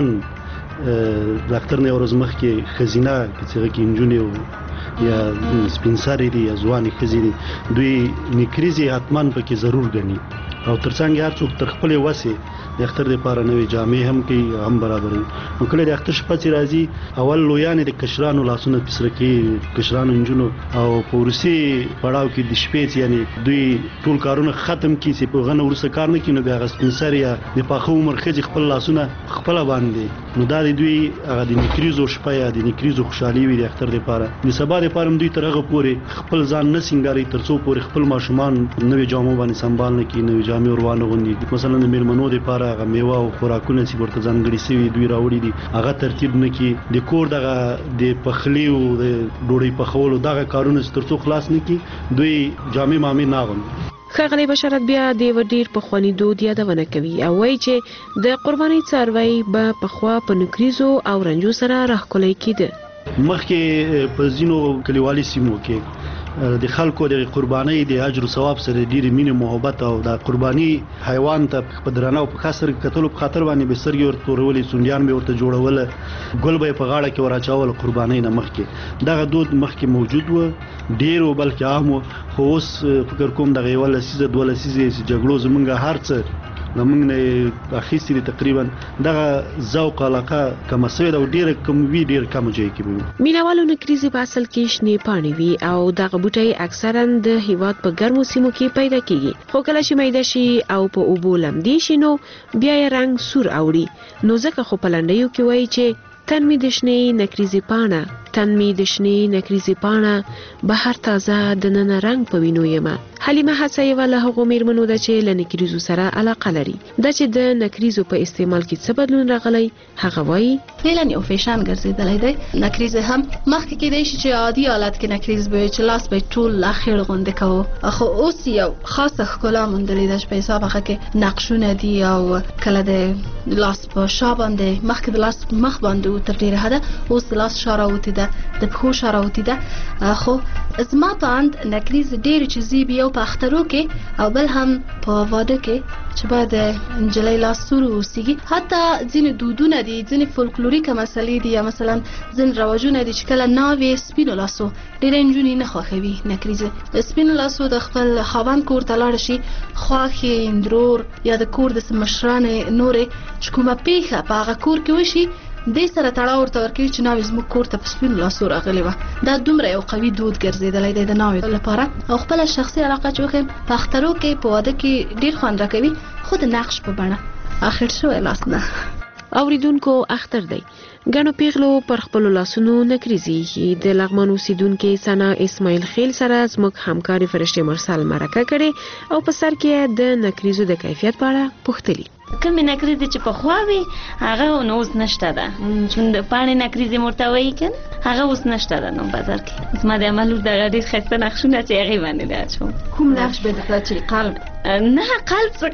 د اختر نه یوه ورځ مخکې ښځینه که څه هغه کې نجونې یا سپین سرې دي یا ځوانې ښځې دي دوی نکریزې حتما پکې ضرور ګڼي او تر څنګ هر څوک تر خپلې وسې د اختر لپاره نوې جامې هم کوي هم برابروي. نو کله د اختر شپه چې راځي اول لویانې د کشرانو لاسونه پسره کوي، کشرانو نجونو، او په وروستي پړاو کې د شپې چې یعنې دوی ټول کارونه ختم کړي چې په هغه نه وروسته کار نه کوي نو بیا هغه سپین سر یا د پاخه عمر ښځې خپل لاسونه خپله باندې نو دا د دوی هغه د نکریزو شپه یا د نکریزو خوشحالي وي د اختر لپاره. د سبا لپاره هم دوی تر هغه پورې خپل ځان نه سینګاري تر څو پورې خپل ماشومان نوې جامو باندې سنبال نه کړي، نوې جامې ور وانه غوندي. مثلا د میلمنو لپاره هغه میوه او خوراکونه چې ورته ځانګړي شوي دوی راوړي دي هغه ترتیب نه کړي. د کور دغه د پخلي او د ډوډۍ پخولو دغه کارونه چې تر څو خلاص نه کړي دوی جامې مامې نه اغوندي. ښاغلی بشارت بیا د یوه ډېر پخواني دود یادونه کوي او وایي چې د قربانۍ څاروی به پخوا په نکریزو او رنجو سره راښکلی کېده. مخکې په ځینو کلیوالي سیمو کې د خلکو د قربانۍ د اجر او ثواب سره ډېرې مینې محبت او د قرباني حیوان ته په درنه او په خاص کتلو په خاطر باندې به سترګې ورته تورولې، سونډیان به ورته جوړوله، ګل به یې په غاړه کې ور اچول قربانۍ نه مخکې. دغه دود مخکې موجود و ډېر و بلکې عام و، خو اوس فکر کوم دغه یوه لسیزه دوه لسیزې چې جګړو زمونږ هر څه له موږ نه اخیستي دي تقریبا دغه ذوق علاقه کمه شوې ده او ډېره کم وي ډېر کم ځای کې وي. مینهوالو نکریزې په اصل کې شنې پاڼې وي او دغه بوټی اکثرا د هیواد په ګرمو سیمو کې پیدا کیږي، خو کله چې میده شي او په اوبو لمدې شي نو بیا یې رنګ سور اوړي. نو ځکه خو په لنډیو کې وایي چې تن می د شنې نکریزې پاڼه تن می د شنې نکریزې پاڼه بهر تازه د ننه رنګ په وینو یمه. حلیمه حسه یوه له هغو میرمنو ده چې له نکریزو سره علاقه لري. دا چې د نکریزو په استعمال کې څه بدلون راغلی هغه وایي فعلا یو فیشن ګرځېدلی دی. نکریزې هم مخکې کېدی شي چې عادي حالت کې نکریز به چې لاس به ټول اخیر غونډې کوو، خو اوس یو خاصه ښکلا موندلې ده چې په حساب هغه کې نقشونه دي او کله د لاس په شا باندې مخکې د لاس مخ باندې تر ډېره حده اوس د لاس شا راوتې ده، د پښو شا راوتې ده. خو زما په اند نکریز ډېرې چیزې بیا په اخترو کې او بل هم په واده کې چې باید نجلۍ لاس سور اوسیږي. حتی ځینې دودونه دي، ځینې فولکلوریکه مسلې دي یا مثلا ځینې رواجونه دي چې کله ناوې سپینو لاسو ډېرې نجونې نه خوښوي نکریزې. سپینو لاسو د خپل خاوند کور ته لاړ شي خواښې اندرور یا د کور د مشرانې نورې چې کومه پیښه په هغه کور کې وشي دې سره تړاو ورته ورکوي چې ناوې زموږ کور ته په سپینو لاسو راغلې وه. دا دومره یو قوي دود ګرځېدلی دی د ناوې لپاره. او خپله شخصي علاقه چې وښیم په اخترو کې په واده کې ډېر خوند راکوي، خو د نقش په بڼه اخر شوی لاس نه. اوریدونکو اختر دی ګڼو پیغلو پر خپلو لاسونو نکریزې د لغمان اوسیدونکې ثنا اسماعیل خیل سره زموږ همکارې فرشتې مرسل مرکه کړې او په سر کې د نکریزو د کیفیت په اړه پوښتلي. کومې نکریزې چې پخوا وي هغه نو اوس نشته ده، چون د پاڼې نکریزې ورته وایي که نه هغه اوس نشته ده نو بازار کې. زما د عمل دغه ډېر ښایسته نقشونه چې هغې باندې دی اچوم. کوم نقش به درته اچوي؟ قلب؟ نه قلب څه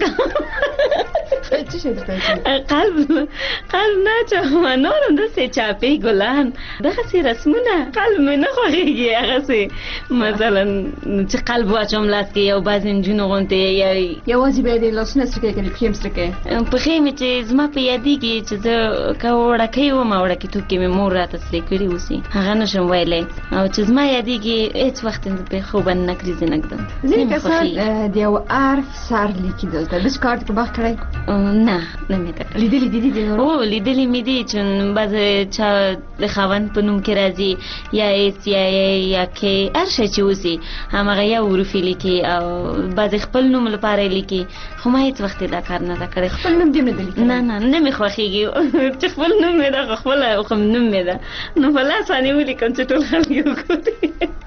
کوم څه شی درته اچوي؟ قلب قلب نه اچوم، نور همداسې چاپې ګلان دغسې رسمونه قلب مې نه خوښېږي. هغسې مثلا چې قلب واچوم لاس کې یو بعضې نجونو غوندې یا یوازې به یې د لاسونه سره کوي که د پښې هم سره کوي؟ پښې مې چې زما په یادېږي چې زه که وړکۍ وم او وړکېتوب کې مې مور راته سرې کړي اوسي هغه نشم ویلی، او چې زما یادېږي هېڅ وخت مې په ښو باندې نکریزې نه ږدم. ځینې کسان د یو حرف سر لیکي دلته داسې کار دې په وخت کړی؟ نه نه مې ده کړی. لیدلي دي دي او لیدلي مې دي چې بعضې چا د خاوند په نوم کې راځي یا ایس یا یا کې هر شی چې اوسي هماغه یا حروف یې لیکي او بعضې خپل نوم لپاره یې لیکي، خو ما هېڅ وخت دا کار نه ده کړی. خپل نوم دې نه دی لیکلی؟ نه نه نه مې خوښېږي چې خپل نوم مې ده خو خپله خو نوم مې ده نو په لاس باندې ولیکم چې ټول خلک یې وګوري.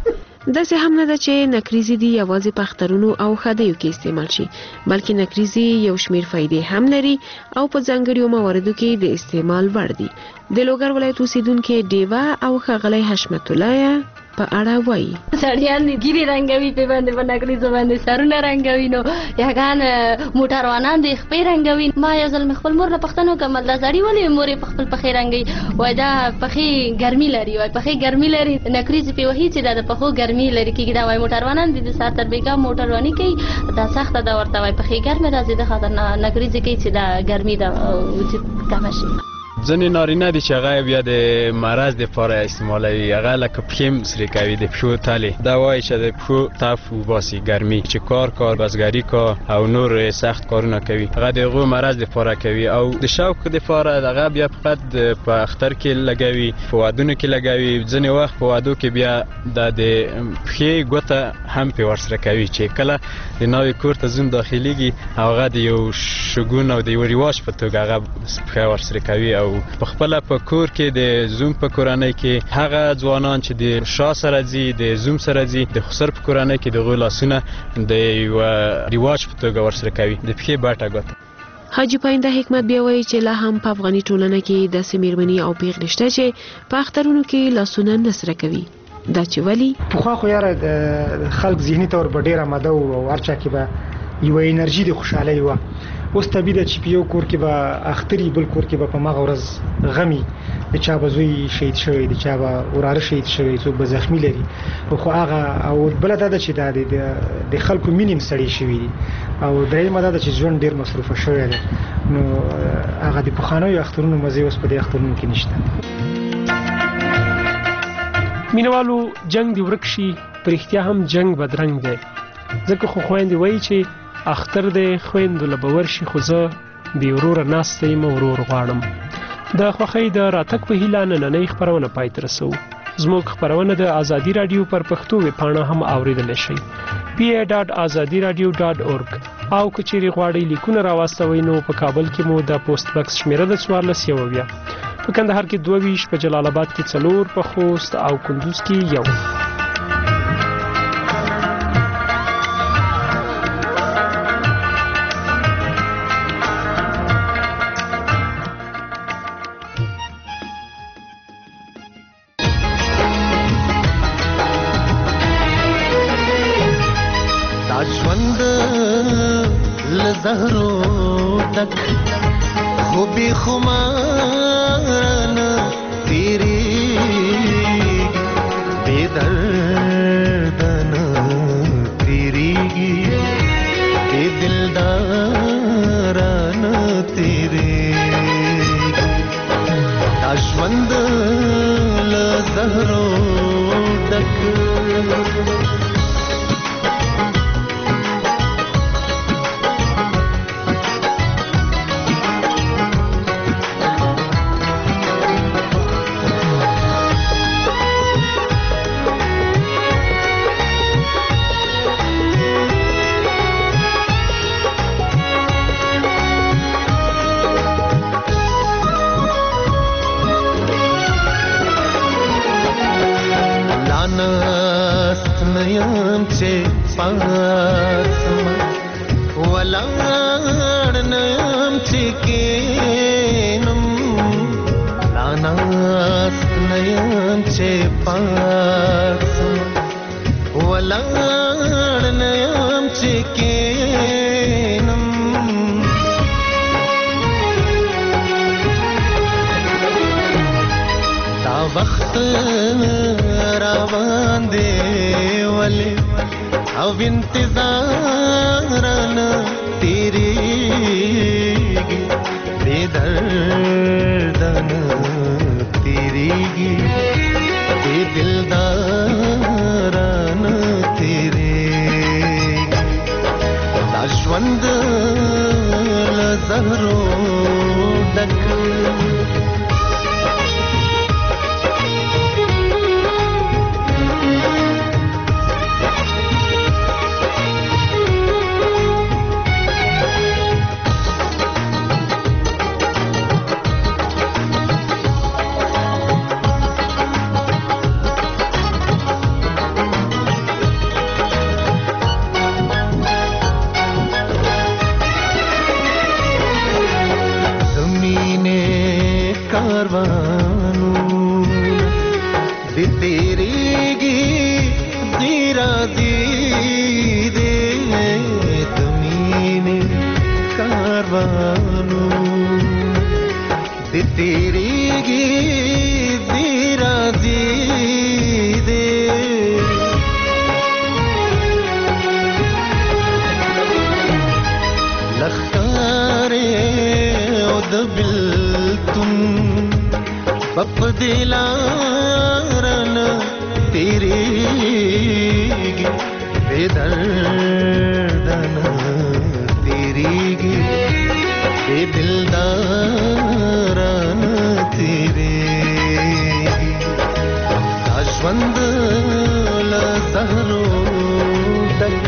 داسې هم نه ده چې نکریزي دی یوازې په اخترونو او ښادیو کې استعمال شي، بلکې نکریزي یو شمیر فائدې هم لري او په ځانګړو مواردو کې د استعمال وړ دي. د لوګر ولایت اوسیدونکو ډیوا او ښاغلی حشمت الله په اړه وایي. سړیان ګیری رنگوي په باندې په نکریزو باندې سرونه رنگوي، نو یاګان موټروانان د خپې رنگوي. ما یو ځل خپل مور نه پښتنو کوم د زړی ولې مور په خپل پخې رنگي وای دا پخې ګرمي لري، وای پخې ګرمي لري نکریز په وਹੀ چې دا په خو ګرمي لري کیږي. دا وای موټروانان د سات تر بیګا موټروانی کوي دا سخت دا ورته وای پخې ګرمه راځي د خاطر نکریز کوي چې دا ګرمي دا چې کم شي. ځنې نارینه دي چې هغه بیا د مرض دپاره استعمالوي، هغه لکه پښې سرې کوي د پښو تلې، دا وایي چې د پښو تف وباسي ګرمي چې کار کار بزګري کار او نور سخت کارونه کوي، هغه د هغو مرض دپاره کوي. او د شوق دپاره هغه بیا فقط په اختر کې لګوي، په وادونو کې لګوي. ځینې وخت په وادو کې بیا دا د پښې ګوته هم پې ورسره کوي چې کله د نوي کور ته زوم داخلېږي او هغه د یو شګون او د یو رواج په توګه هغه پښه ورسره کوي. او په خپل په کور کې د زوم په کورنۍ کې هغه ځوانان چې د شاه سره ځي د زوم سره ځي د خسر په کورنۍ کې د غو لاسونه د یو رواج په توګه ورسره کوي د پښې باټه ګوته. حاجی پاینده حکمت بیا وایي چې لا هم په افغاني ټولنه کې داسې میرمنې او پیغلې شته چې په اخترونو کې لاسونه نه سره کوي. دا چې ولې پخوا خو یاره د خلک ذهني طور به ډېره مده او هر چا کې به یوه انرژي د خوشحالۍ وه. اوس طبیعي ده چې په یو کور کې به اختري، بل کور کې به په مغه ورځ غمي، د چا به زوی شهید شوی، د چا به وراره شهید شوی، څوک به زخمي لري. خو هغه او بله دا ده چې دا د خلکو مینې هم سړې شوي دي. او درېیمه دا ده چې ژوند ډېر مصروفه شوی دی، نو هغه د پخوانیو اخترونو مزې اوس په دې اخترونو کې نشته. مینوالو جنگ دی ورک شي، په رښتیا هم جنگ بدرنګ دی، ځکه خو خویندې وایي چې اختر دی خویندو له به ورشي، خو زه بې وروره ناسته یم ورور غواړم. د خوښۍ د راتګ په هیله نننۍ خپرونه پای ته رسوو. زموږ خپرونه د ازادي راډیو پر پښتو ویبپاڼه هم اوریدلی شئ، پی ای ډاټ ازادي راډیو ډاټ اورګ. او که چیرې غواړئ لیکونه راواستوئ نو په کابل کې مو د پوسټ بکس شمیره د څوارلس یو اویا، په کندهار کې دوه ویشت، په جلال آباد کې څلور، په خوست او کندوز کې یو. زهرو تک خوبی خمارن تیری بے دردن تیری بے دلدارن تیری تاشوند لزهرو تک پاسما ولاړ نم چکینم لاناس نیم چه پاسما ولاړ نیم چکینم دا وخت روان دی ولی او انتظارن تیریگی بے دردن تیریگی بے دلدارن تیریگی داشوند لزهرو دک दिलारन तेरीगी बेदर्दन तेरीगी बेदिलदारन तेरीगी ژوند له زهرو ډک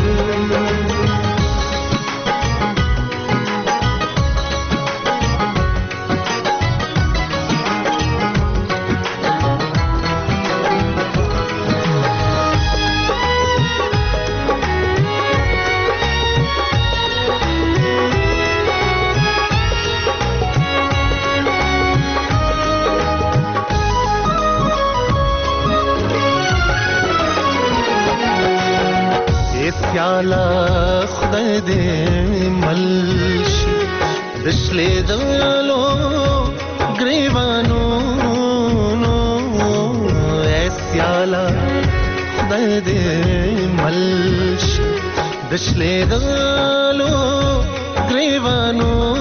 سیالا خدای دې ملشي دشلې دلو گریوانو نو سیالا خدای دې ملشي دشلې دلو گریوانو